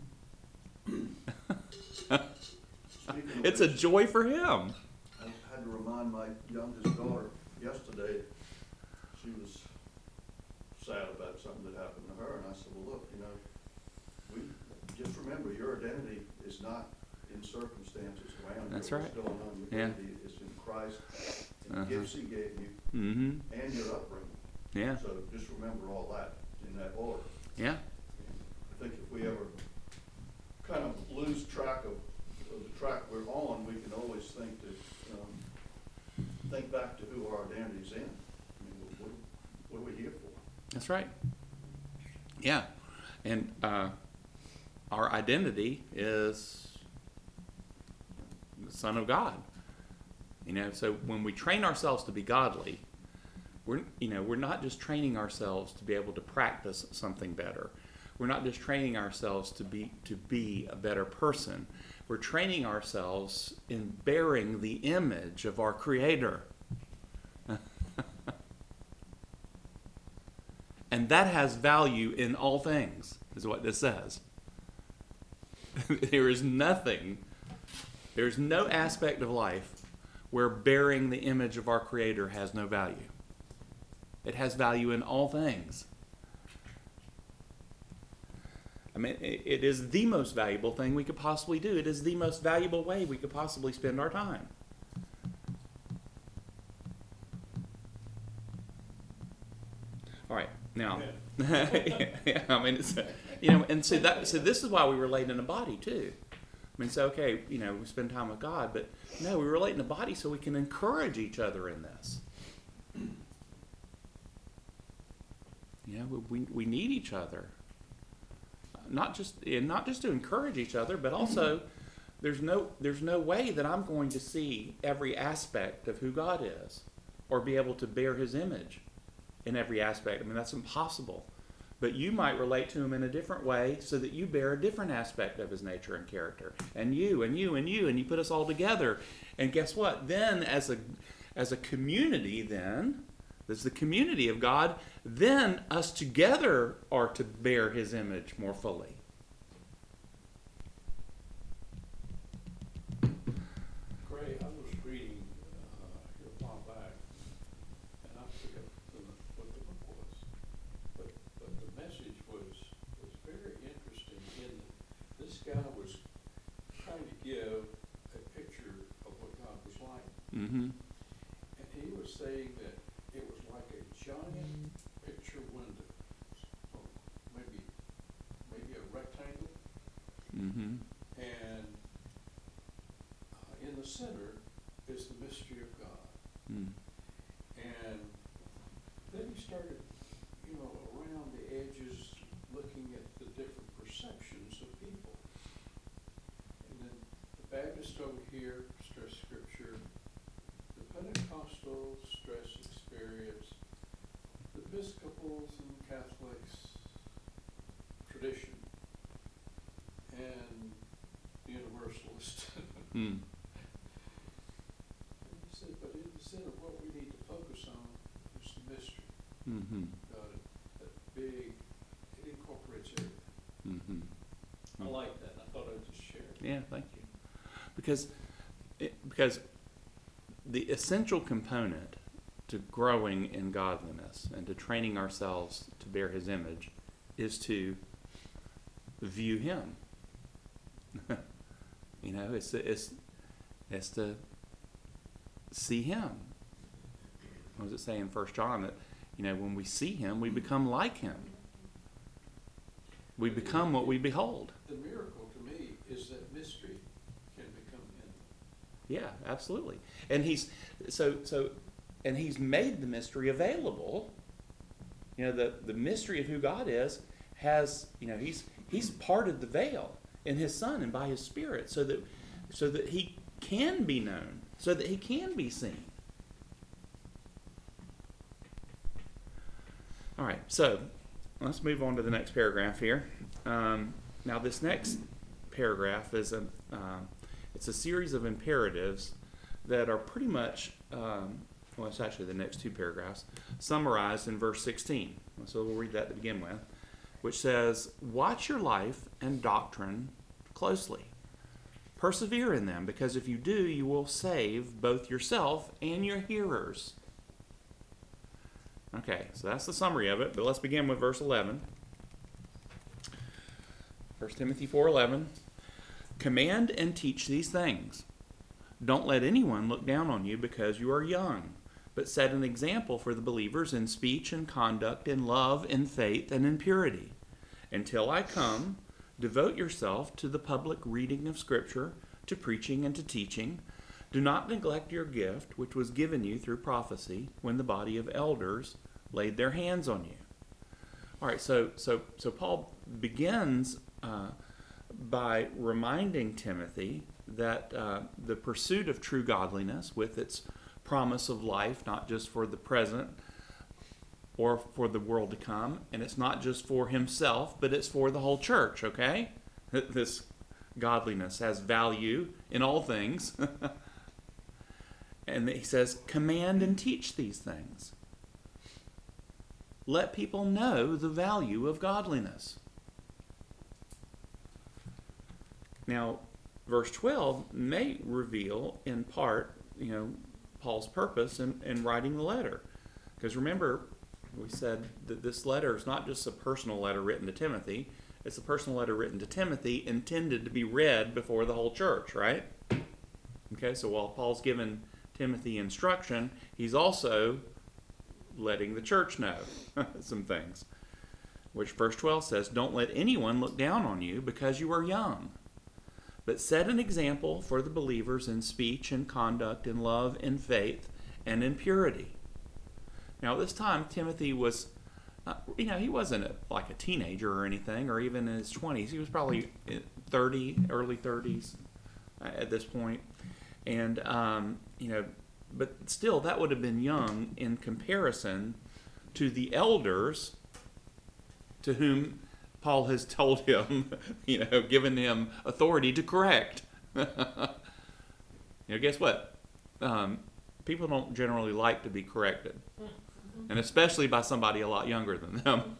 A: It's a joy for Him.
F: I had to remind my youngest daughter yesterday, she was sad about something that happened to her, and I said, well, look, you know, we, just remember, your identity is not in circumstances around you.
A: That's
F: What's
A: right.
F: going on, your
A: Yeah.
F: identity is in Christ, and
A: Uh-huh.
F: the gifts He gave you,
A: Mm-hmm.
F: and your upbringing.
A: Yeah.
F: So just remember all that in that order.
A: Yeah.
F: I think if we ever kind of lose track of, of the track we're on, we can always think that, um, think back to who our identity's in. I mean, what, what are we here for?
A: That's right. Yeah. And uh, our identity is the Son of God. You know, so when we train ourselves to be godly, we're, you know, we're not just training ourselves to be able to practice something better. we're not just training ourselves to be to be a better person. We're training ourselves in bearing the image of our Creator. And that has value in all things, is what this says. There is nothing, there's no aspect of life where bearing the image of our Creator has no value. It has value in all things. I mean, it is the most valuable thing we could possibly do. It is the most valuable way we could possibly spend our time. All right, now, yeah, I mean, it's, you know, and so that, so this is why we relate in a body too. I mean, so okay, you know, we spend time with God, but no, we relate in a body so we can encourage each other in this. You know, we we need each other, not just and not just to encourage each other, but also there's no there's no way that I'm going to see every aspect of who God is, or be able to bear His image in every aspect. I mean, that's impossible. But you might relate to Him in a different way so that you bear a different aspect of His nature and character. And you, and you, and you, and you put us all together. And guess what? Then as a as a community, then, as the community of God, then us together are to bear His image more fully.
D: Gray, I was reading uh, here a while back, and I forget the, what the book was, but, but the message was, was very interesting in that this guy was trying to give a picture of what God was like.
A: Mm-hmm.
D: And he was saying that it was like a giant picture window, so maybe, maybe a rectangle,
A: Mm-hmm.
D: and uh, in the center is the mystery of God.
A: Mm.
D: And then he started, you know, around the edges, looking at the different perceptions of people. And then the Baptist over here stress Scripture, the Pentecostals stress experience, the Episcopals and Catholics tradition, and the Universalist.
A: Mm.
D: And he said, but in the center, what we need to focus on is the mystery.
A: Mm-hmm.
D: God, that big, it incorporates everything.
A: Mm-hmm.
D: I like that. I thought I'd just share it.
A: Yeah, thank you. Because, it, because the essential component to growing in godliness and to training ourselves to bear His image is to view Him. You know, it's it's it's to see Him. What does it say in First John that, you know, when we see Him, we become like Him. We become what we behold.
D: The miracle to me is that mystery can become Him.
A: Yeah, absolutely. And he's so so and he's made the mystery available. You know, the, the mystery of who God is has, you know, he's he's parted the veil in His Son and by His Spirit so that so that He can be known, so that He can be seen. All right, so let's move on to the next paragraph here. Um, now, this next paragraph is a um, it's a series of imperatives that are pretty much um, well, it's actually the next two paragraphs summarized in verse sixteen. So we'll read that to begin with, which says, "Watch your life and doctrine closely. Persevere in them, because if you do, you will save both yourself and your hearers." Okay, so that's the summary of it, but let's begin with verse eleven. First Timothy four eleven. "Command and teach these things. Don't let anyone look down on you because you are young, but set an example for the believers in speech and conduct, in love, in faith, and in purity. Until I come, devote yourself to the public reading of Scripture, to preaching and to teaching. Do not neglect your gift, which was given you through prophecy, when the body of elders laid their hands on you." All right, so so so Paul begins uh, by reminding Timothy that uh, the pursuit of true godliness, with its promise of life, not just for the present or for the world to come, and it's not just for himself, but it's for the whole church, okay? This godliness has value in all things. And he says, command and teach these things. Let people know the value of godliness. Now, verse twelve may reveal in part, you know, Paul's purpose in, in writing the letter. Because remember, we said that this letter is not just a personal letter written to Timothy. It's a personal letter written to Timothy intended to be read before the whole church, right? Okay, so while Paul's given Timothy instruction, he's also letting the church know some things. Which verse twelve says, don't let anyone look down on you because you are young, but set an example for the believers in speech and conduct, in love, in faith, and in purity. Now, at this time, Timothy was, uh, you know, he wasn't a, like a teenager or anything, or even in his twenties. He was probably thirty, early thirties uh, at this point. And, um, you know, but still, that would have been young in comparison to the elders to whom Paul has told him, you know, given him authority to correct. You know, guess what? Um, people don't generally like to be corrected. And especially by somebody a lot younger than them.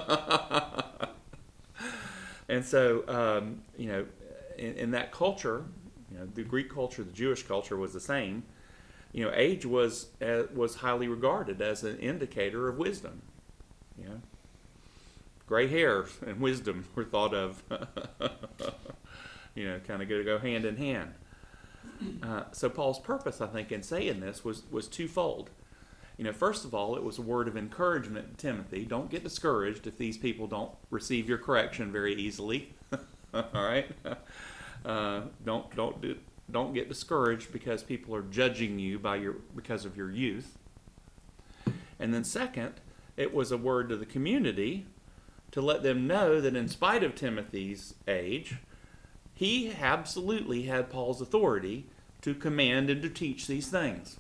A: And so, um, you know, in, in that culture, you know, the Greek culture, the Jewish culture was the same. You know, age was uh, was highly regarded as an indicator of wisdom. You know, gray hair and wisdom were thought of, you know, kind of go go hand in hand. Uh, so Paul's purpose, I think, in saying this was was twofold. You know, first of all, it was a word of encouragement to Timothy. Don't get discouraged if these people don't receive your correction very easily. All right, uh, don't don't do, don't get discouraged because people are judging you by your because of your youth. And then second, it was a word to the community to let them know that in spite of Timothy's age, he absolutely had Paul's authority to command and to teach these things.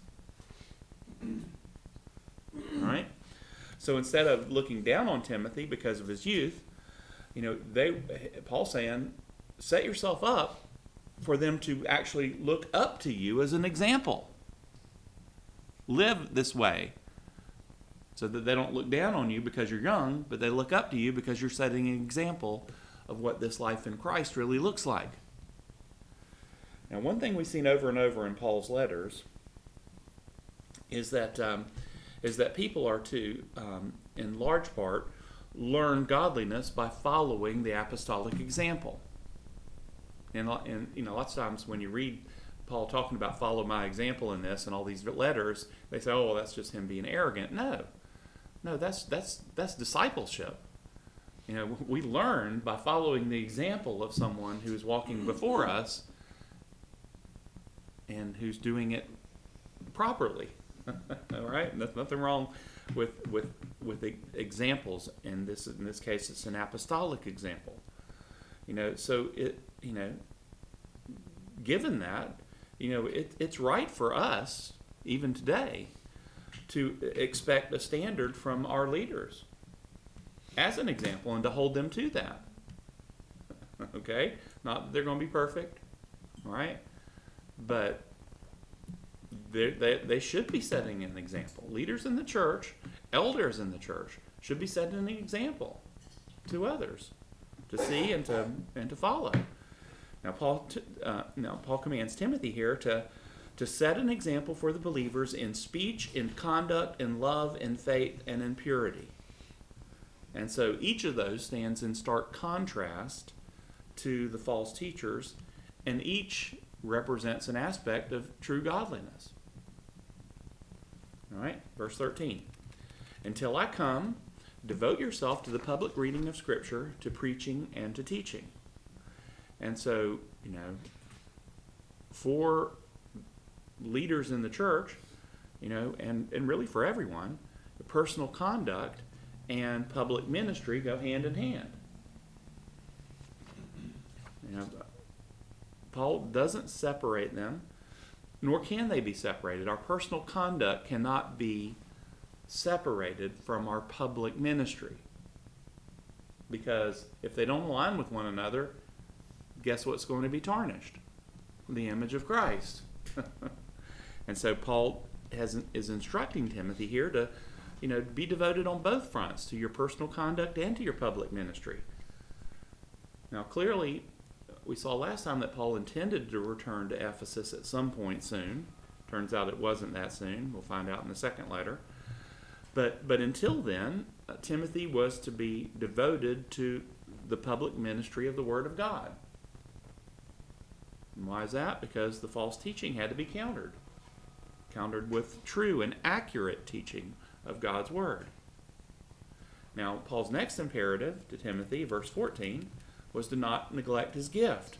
A: All right? So instead of looking down on Timothy because of his youth, you know, they Paul's saying, set yourself up for them to actually look up to you as an example. Live this way so that they don't look down on you because you're young, but they look up to you because you're setting an example of what this life in Christ really looks like. Now, one thing we've seen over and over in Paul's letters is that um, is that people are to, um, in large part, learn godliness by following the apostolic example. And, and you know, lots of times when you read Paul talking about follow my example in this and all these letters, they say, oh, well, that's just him being arrogant. No, no, that's that's that's discipleship. You know, we learn by following the example of someone who is walking before us and who's doing it properly. All right, and there's nothing wrong with with with the examples. And this in this case, it's an apostolic example. You know, so it you know, given that, you know, it, it's right for us even today to expect a standard from our leaders as an example and to hold them to that. Okay, not that they're going to be perfect, all right, but they they should be setting an example. Leaders in the church, elders in the church, should be setting an example to others to see and to and to follow. Now Paul uh, now Paul commands Timothy here to to set an example for the believers in speech, in conduct, in love, in faith, and in purity. And so each of those stands in stark contrast to the false teachers, and each represents an aspect of true godliness. All right, verse thirteen. Until I come, devote yourself to the public reading of Scripture, to preaching, and to teaching. And so, you know, for leaders in the church, you know, and, and really for everyone, personal conduct and public ministry go hand in hand. You know, Paul doesn't separate them, nor can they be separated. Our personal conduct cannot be separated from our public ministry. Because if they don't align with one another, guess what's going to be tarnished? The image of Christ. And so Paul has, is instructing Timothy here to, you know, be devoted on both fronts, to your personal conduct and to your public ministry. Now, clearly, we saw last time that Paul intended to return to Ephesus at some point soon. Turns out it wasn't that soon. We'll find out in the second letter. But, but until then, uh, Timothy was to be devoted to the public ministry of the Word of God. And why is that? Because the false teaching had to be countered. Countered with true and accurate teaching of God's Word. Now, Paul's next imperative to Timothy, verse fourteen, was to not neglect his gift.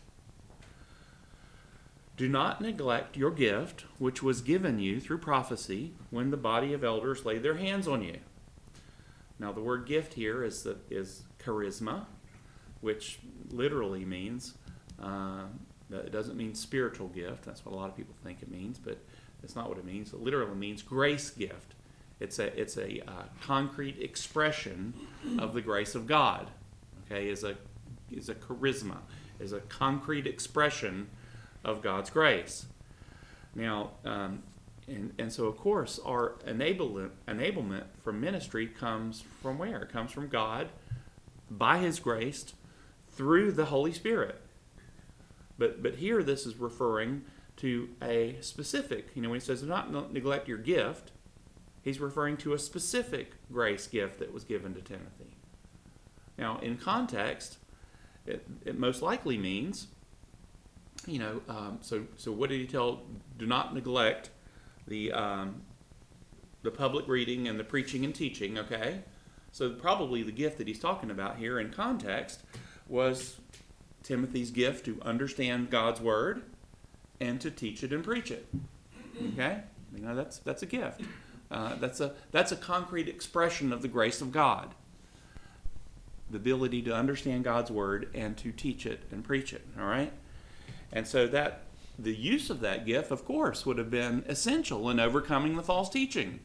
A: Do not neglect your gift, which was given you through prophecy when the body of elders laid their hands on you. Now, the word gift here is, the, is charisma, which literally means, uh, it doesn't mean spiritual gift. That's what a lot of people think it means, but it's not what it means. It literally means grace gift. It's a, it's a uh, concrete expression of the grace of God. Okay, is a, is a charisma, is a concrete expression of God's grace. Now, um, and, and so of course our enablement, enablement from ministry comes from where? It comes from God by His grace through the Holy Spirit. But but here this is referring to a specific, you know, when he says do not neglect your gift, he's referring to a specific grace gift that was given to Timothy. Now, in context, it, it most likely means, you know, um, so so what did he tell? Do not neglect the um, the public reading and the preaching and teaching. Okay, so probably the gift that he's talking about here in context was Timothy's gift to understand God's Word and to teach it and preach it. Okay, you know that's that's a gift. Uh, that's a that's a concrete expression of the grace of God. The ability to understand God's Word and to teach it and preach it. All right. And so that the use of that gift, of course, would have been essential in overcoming the false teaching.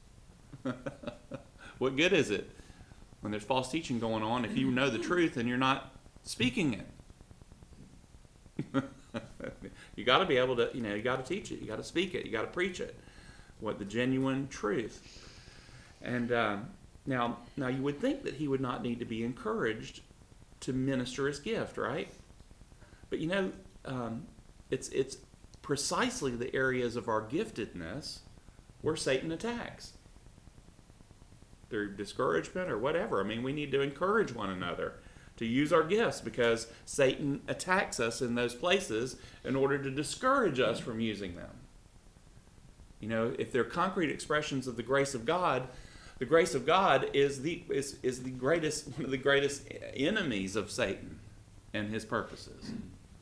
A: What good is it when there's false teaching going on if you know the truth and you're not speaking it? You got to be able to, you know, you got to teach it, you got to speak it, you got to preach it. What the genuine truth. And um, now, now you would think that he would not need to be encouraged to minister his gift, right? But you know. Um, it's it's precisely the areas of our giftedness where Satan attacks. Through discouragement or whatever. I mean, we need to encourage one another to use our gifts because Satan attacks us in those places in order to discourage us from using them. You know, if they're concrete expressions of the grace of God, the grace of God is the is, is the greatest one of the greatest enemies of Satan and his purposes.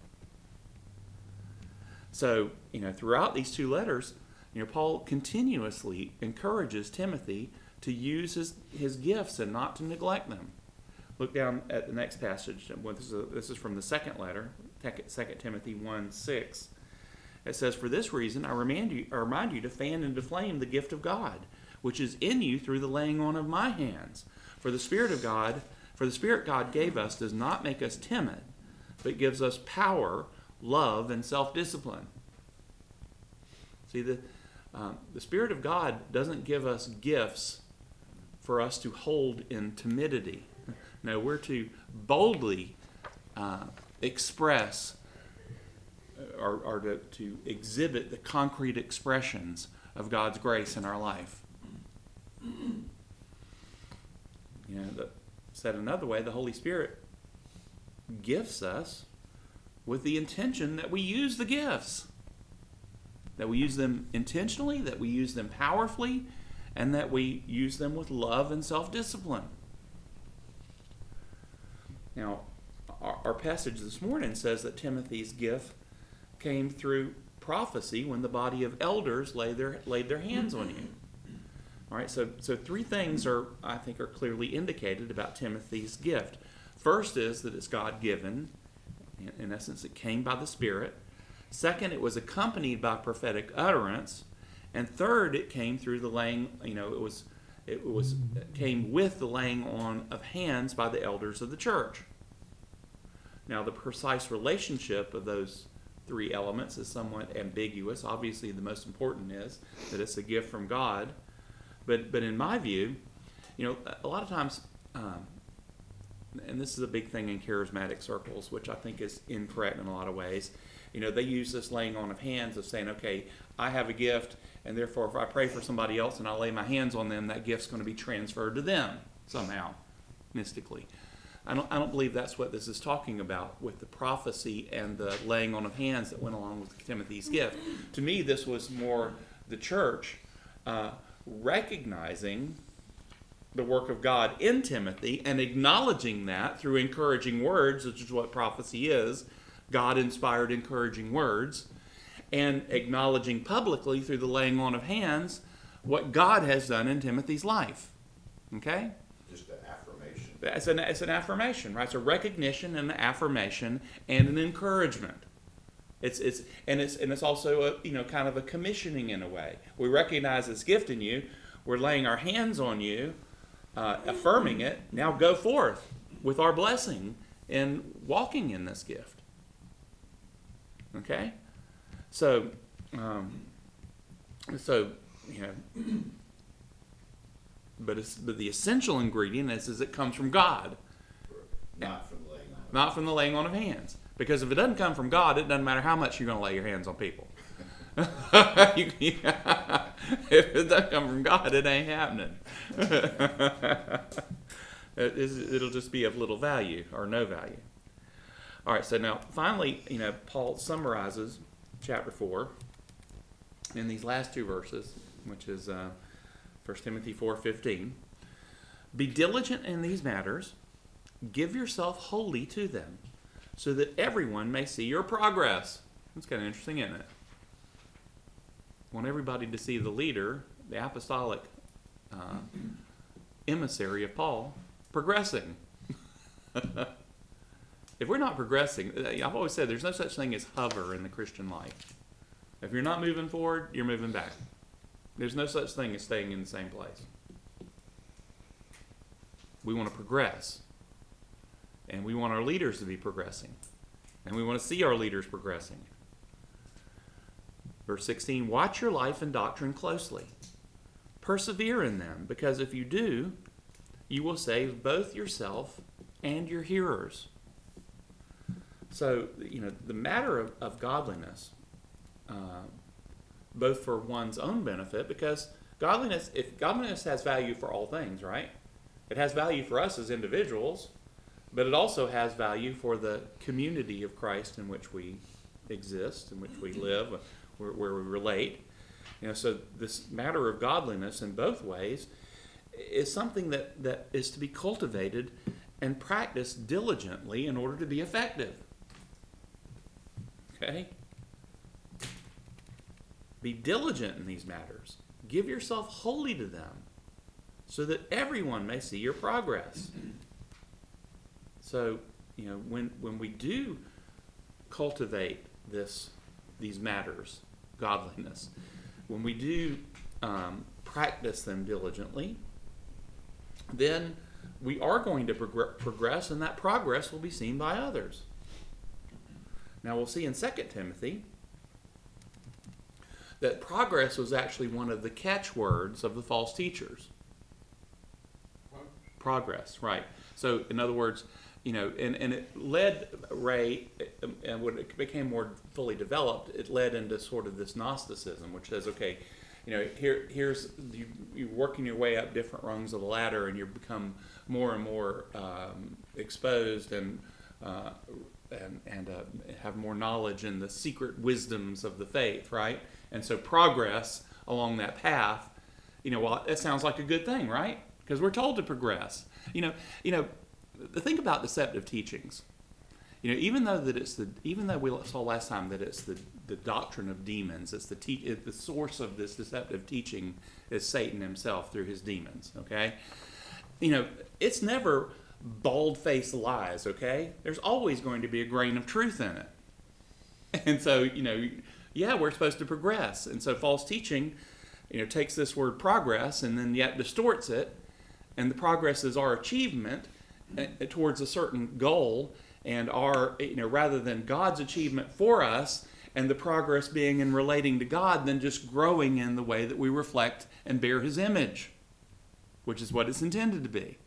A: So, you know, throughout these two letters, you know, Paul continuously encourages Timothy to use his, his gifts and not to neglect them. Look down at the next passage. This is, a, this is from the second letter, Second Timothy one six. It says, "For this reason I remind you, I remind you to fan and to flame the gift of God, which is in you through the laying on of my hands. For the Spirit of God, for the Spirit God gave us does not make us timid, but gives us power, love, and self-discipline." See, the, um, the Spirit of God doesn't give us gifts for us to hold in timidity. No, we're to boldly uh, express or, or to, to exhibit the concrete expressions of God's grace in our life. You know, the, said another way, the Holy Spirit gifts us with the intention that we use the gifts. That we use them intentionally, that we use them powerfully, and that we use them with love and self-discipline. Now, our, our passage this morning says that Timothy's gift came through prophecy when the body of elders laid their, laid their hands on you. All right, so, so three things are, I think, are clearly indicated about Timothy's gift. First is that it's God-given. In essence, it came by the Spirit. Second, it was accompanied by prophetic utterance. And third, it came through the laying, you know, it was it was it came with the laying on of hands by the elders of the church. Now, the precise relationship of those three elements is somewhat ambiguous. Obviously, the most important is that it's a gift from God. But but in my view, you know, a lot of times, um, and this is a big thing in charismatic circles, which I think is incorrect in a lot of ways. You know, they use this laying on of hands of saying, okay, I have a gift, and therefore if I pray for somebody else and I lay my hands on them, that gift's going to be transferred to them somehow, mystically. I don't, I don't believe that's what this is talking about with the prophecy and the laying on of hands that went along with Timothy's gift. To me, this was more the church uh, recognizing the work of God in Timothy and acknowledging that through encouraging words, which is what prophecy is, God-inspired encouraging words, and acknowledging publicly through the laying on of hands what God has done in Timothy's life. Okay?
B: Just an affirmation.
A: It's an, it's an affirmation, right? It's a recognition and an affirmation and an encouragement. It's it's and it's and it's also a, you know, kind of a commissioning in a way. We recognize this gift in you. We're laying our hands on you, uh, affirming it. Now go forth with our blessing in walking in this gift. Okay, so um, so you know, but it's but the essential ingredient is is it comes from God,
B: Not from laying on.
A: not from the laying on of hands. Because if it doesn't come from God, it doesn't matter how much you're going to lay your hands on people. you, yeah, if it doesn't come from God, it ain't happening. it is, it'll just be of little value or no value. All right, so now finally, you know, Paul summarizes chapter four in these last two verses, which is uh, First Timothy four fifteen. Be diligent in these matters, give yourself wholly to them, so that everyone may see your progress. That's kind of interesting, isn't it? Want everybody to see the leader, the apostolic uh, emissary of Paul, progressing. If we're not progressing, I've always said there's no such thing as hover in the Christian life. If you're not moving forward, you're moving back. There's no such thing as staying in the same place. We want to progress. And we want our leaders to be progressing. And we want to see our leaders progressing. Verse sixteen, watch your life and doctrine closely. Persevere in them, because if you do, you will save both yourself and your hearers. So, you know, the matter of, of godliness, uh, both for one's own benefit, because godliness, if godliness has value for all things, right? It has value for us as individuals, but it also has value for the community of Christ in which we exist, in which we live, where, where we relate. You know, so this matter of godliness in both ways is something that, that is to be cultivated and practiced diligently in order to be effective. Okay? Be diligent in these matters. Give yourself wholly to them, so that everyone may see your progress. So, you know, when when we do cultivate this, these matters, godliness, when we do um, practice them diligently, then we are going to prog- progress, and that progress will be seen by others. Now, we'll see in Second Timothy that progress was actually one of the catchwords of the false teachers. Progress, right. So, in other words, you know, and, and it led Ray, and when it became more fully developed, it led into sort of this Gnosticism, which says, okay, you know, here here's you, you're working your way up different rungs of the ladder, and you become more and more um, exposed and uh, and and uh, have more knowledge in the secret wisdoms of the faith, right? And so progress along that path, you know, well, that sounds like a good thing, right? Because we're told to progress. You know, you know, the thing about deceptive teachings, you know, even though that it's the, even though we saw last time that it's the, the doctrine of demons, it's the te- the source of this deceptive teaching is Satan himself through his demons. Okay, you know, it's never bald-faced lies. Okay, there's always going to be a grain of truth in it, and so you know, yeah, we're supposed to progress, and so false teaching you know, takes this word progress and then yet distorts it, and the progress is our achievement uh, towards a certain goal, and our, you know, rather than God's achievement for us, and the progress being in relating to God, then just growing in the way that we reflect and bear His image, which is what it's intended to be.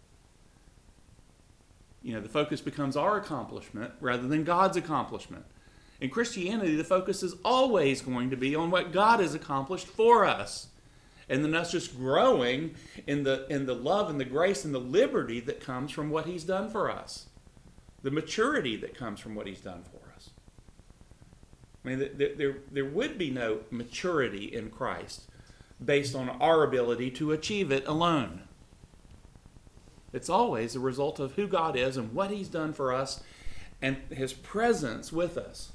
A: You know, the focus becomes our accomplishment rather than God's accomplishment. In Christianity, the focus is always going to be on what God has accomplished for us. And then us just growing in the, in the love and the grace and the liberty that comes from what He's done for us. The maturity that comes from what He's done for us. I mean, there, there, there would be no maturity in Christ based on our ability to achieve it alone. It's always a result of who God is and what He's done for us and His presence with us.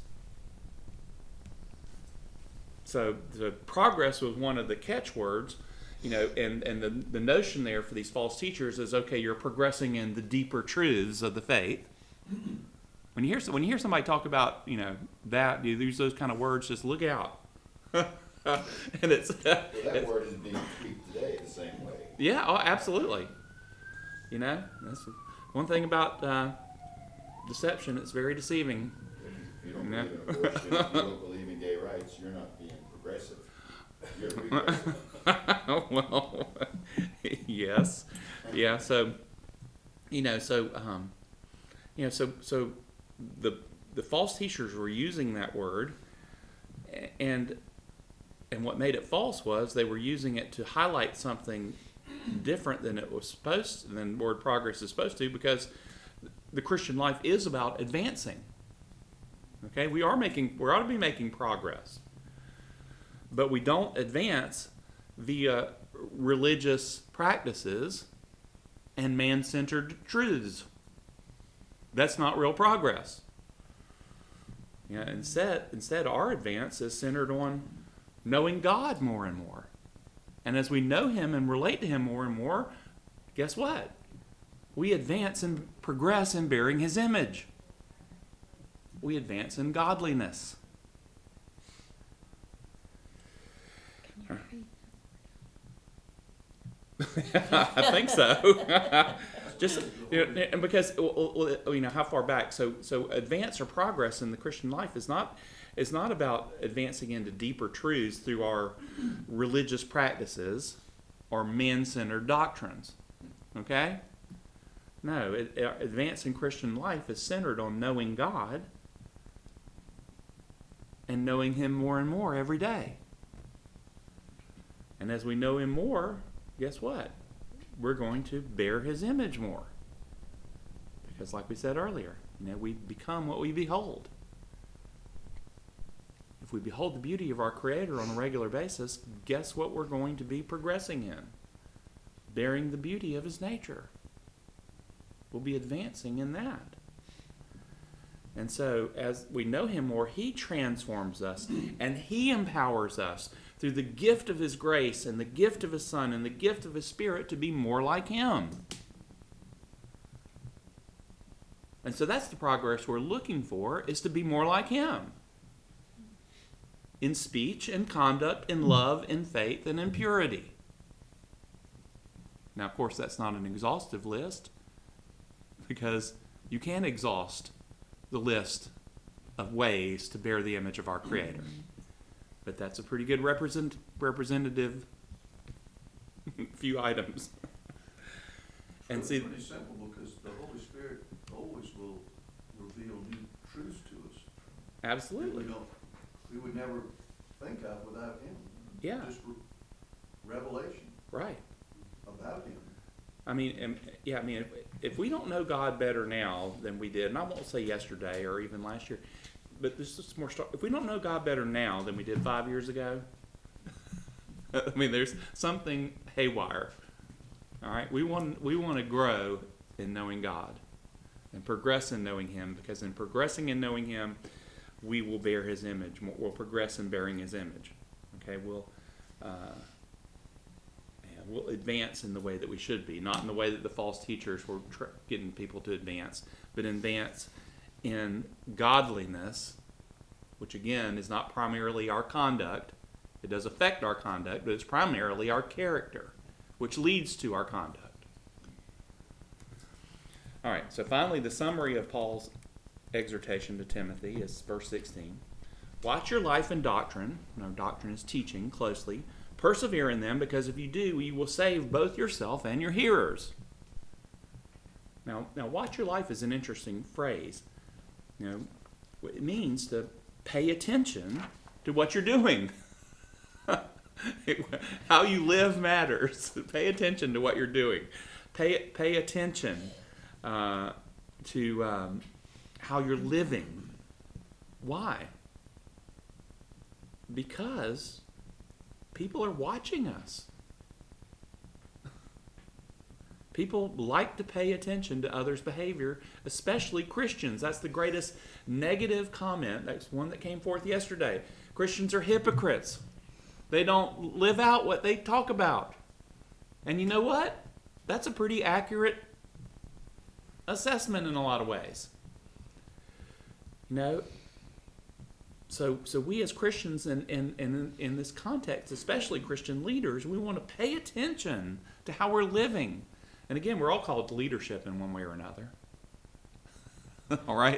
A: So the progress was one of the catchwords, you know, and, and the, the notion there for these false teachers is, okay, you're progressing in the deeper truths of the faith. When you hear when you hear somebody talk about, you know, that, you use those kind of words, just look out. And it's
B: Well, that word is being tweaked today the same way.
A: yeah, oh, absolutely. You know, that's one thing about uh, deception. It's very deceiving.
B: If you don't
A: Yeah.
B: believe in abortion, if you don't believe in gay rights, you're not being progressive. You're regressive.
A: Well, yes, yeah. So, you know, so um, you know, so so the the false teachers were using that word, and and what made it false was they were using it to highlight something different than it was supposed to, than word progress is supposed to, because the Christian life is about advancing. Okay, we are making, we ought to be making progress, but we don't advance via religious practices and man-centered truths. That's not real progress. Yeah, instead, instead, our advance is centered on knowing God more and more. And as we know Him and relate to Him more and more, guess what? We advance and progress in bearing His image. We advance in godliness. I think so. Just, you know, and because, you know, how far back? So, so advance or progress in the Christian life is not, is not about advancing into deeper truths through our religious practices or man-centered doctrines. Okay? No, it, advance in Christian life is centered on knowing God and knowing Him more and more every day. And as we know Him more, guess what? We're going to bear His image more. Because like we said earlier, you know, we become what we behold. If we behold the beauty of our Creator on a regular basis, guess what we're going to be progressing in? Bearing the beauty of His nature. We'll be advancing in that. And so, as we know Him more, He transforms us and He empowers us through the gift of His grace and the gift of His Son and the gift of His Spirit to be more like Him. And so that's the progress we're looking for, is to be more like Him. In speech, in conduct, in love, in faith, and in purity. Now, of course, that's not an exhaustive list, because you can't exhaust the list of ways to bear the image of our Creator. But that's a pretty good represent, representative few items. And
F: So
A: see,
F: it's pretty simple, because the Holy Spirit always will reveal new truths to us. that
A: absolutely.
F: We don't, we would never think of without Him.
A: Yeah.
F: Just re- revelation
A: Right.
F: about Him.
A: I mean, and, yeah, I mean, if, if we don't know God better now than we did, and I won't say yesterday or even last year, but this is more, start, if we don't know God better now than we did five years ago, I mean, there's something haywire. All right, we want we want to grow in knowing God and progress in knowing Him, because in progressing in knowing Him, we will bear His image. We'll progress in bearing His image. Okay, we'll uh, yeah, we'll advance in the way that we should be, not in the way that the false teachers were tr- getting people to advance, but advance in godliness, which again is not primarily our conduct. It does affect our conduct, but it's primarily our character, which leads to our conduct. All right, so finally, the summary of Paul's exhortation to Timothy is verse sixteen. Watch your life and doctrine. Now, doctrine is teaching closely. Persevere in them, because if you do, you will save both yourself and your hearers. Now, now, watch your life is an interesting phrase. You know, it means to pay attention to what you're doing. How you live matters. Pay attention to what you're doing. Pay pay attention uh, to um, how you're living. Why? Because people are watching us. People like to pay attention to others' behavior, especially Christians. That's the greatest negative comment. That's one that came forth yesterday. Christians are hypocrites. They don't live out what they talk about. And you know what? That's a pretty accurate assessment in a lot of ways. You know, so so we as Christians in, in, in, in this context, especially Christian leaders, we want to pay attention to how we're living. And again, we're all called to leadership in one way or another. All right?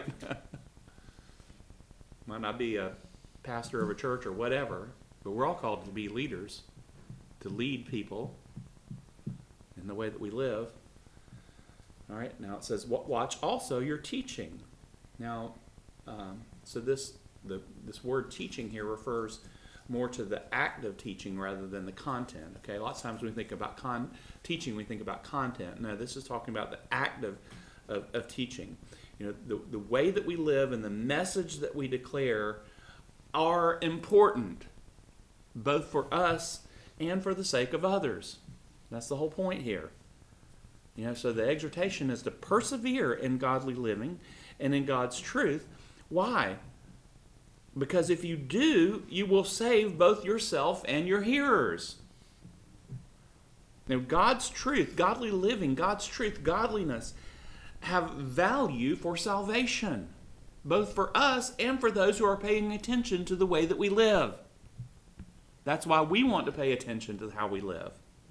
A: Might not be a pastor of a church or whatever, but we're all called to be leaders, to lead people in the way that we live. All right, now it says, watch also your teaching. Now, um, so this the this word teaching here refers more to the act of teaching rather than the content. Okay, lots of times when we think about con- teaching, we think about content. No, this is talking about the act of, of, of teaching. You know, the, the way that we live and the message that we declare are important, both for us and for the sake of others. That's the whole point here. You know, so the exhortation is to persevere in godly living and in God's truth. Why? Because if you do, you will save both yourself and your hearers. Now, God's truth, godly living, God's truth, godliness, have value for salvation, both for us and for those who are paying attention to the way that we live. That's why we want to pay attention to how we live.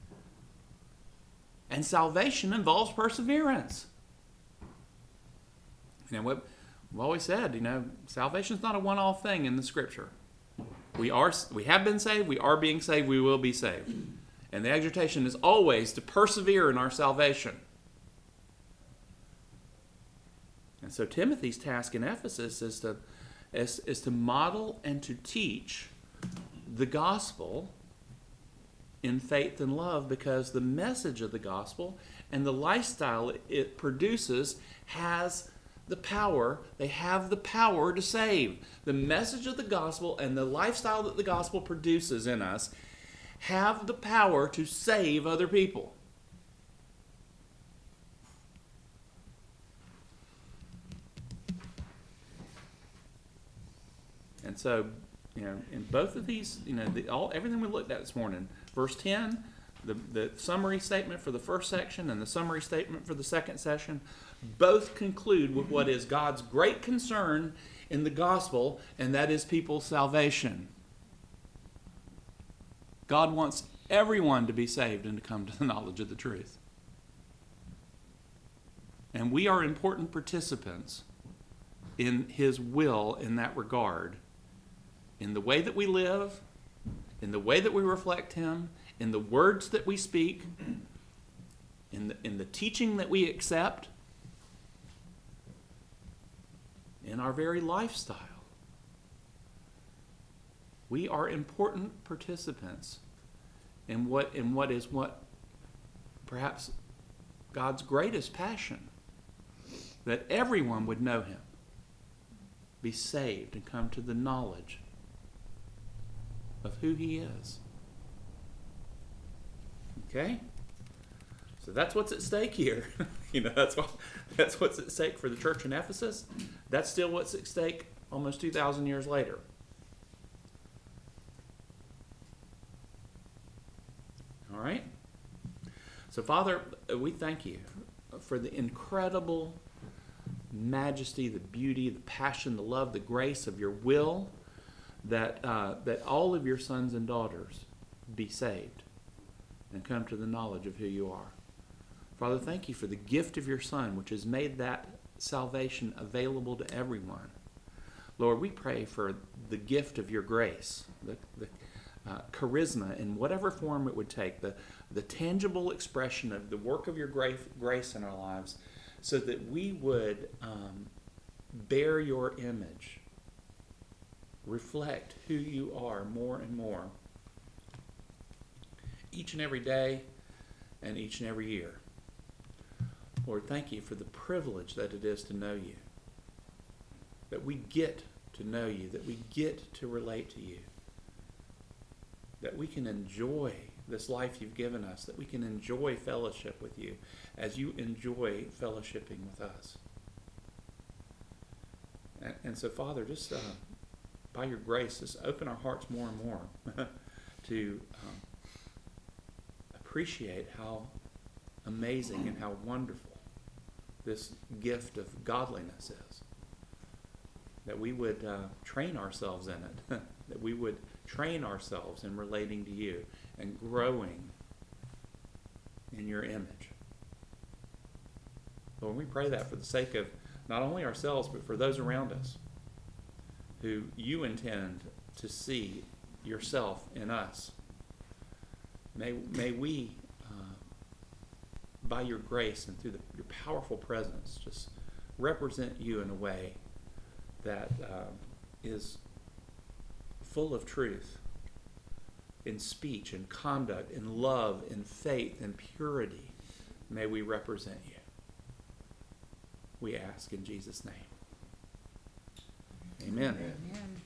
A: And salvation involves perseverance. You know, what I've always said, you know, salvation is not a one-off thing in the Scripture. We are, we have been saved, we are being saved, we will be saved. And the exhortation is always to persevere in our salvation. And so Timothy's task in Ephesus is to, is, is to model and to teach the gospel in faith and love, because the message of the gospel and the lifestyle it produces has the power, they have the power to save. The message of the gospel and the lifestyle that the gospel produces in us have the power to save other people. And so, you know, in both of these, you know, the, all everything we looked at this morning, verse ten, the, the summary statement for the first section and the summary statement for the second session, both conclude with what is God's great concern in the gospel, and that is people's salvation. God wants everyone to be saved and to come to the knowledge of the truth. And we are important participants in His will in that regard, in the way that we live, in the way that we reflect Him, in the words that we speak, in the, in the teaching that we accept, in our very lifestyle. We are important participants in what in what is what perhaps God's greatest passion, that everyone would know Him, be saved, and come to the knowledge of who He is. Okay? So that's what's at stake here. You know, that's what that's what's at stake for the church in Ephesus. That's still what's at stake almost two thousand years later. All right? So, Father, we thank You for the incredible majesty, the beauty, the passion, the love, the grace of Your will, that, uh, that all of your sons and daughters be saved and come to the knowledge of who you are. Father, thank you for the gift of your Son, which has made that salvation available to everyone. Lord, we pray for the gift of your grace, the, the uh, charisma in whatever form it would take, the, the tangible expression of the work of your grace, grace in our lives, so that we would um, bear your image, reflect who you are more and more, each and every day and each and every year. Lord, thank you for the privilege that it is to know you, that we get to know you, that we get to relate to you, that we can enjoy this life you've given us, that we can enjoy fellowship with you as you enjoy fellowshipping with us. And, and so, Father, just uh, by your grace, just open our hearts more and more to um, appreciate how amazing and how wonderful this gift of godliness is. That we would uh, train ourselves in it. That we would train ourselves in relating to you and growing in your image. Lord, we pray that for the sake of not only ourselves, but for those around us who you intend to see yourself in us. May, may we, uh, by your grace and through the, your powerful presence, just represent you in a way that uh, is full of truth in speech and conduct, in love, in faith, in purity. May we represent you. We ask in Jesus' name. Amen.
G: Amen.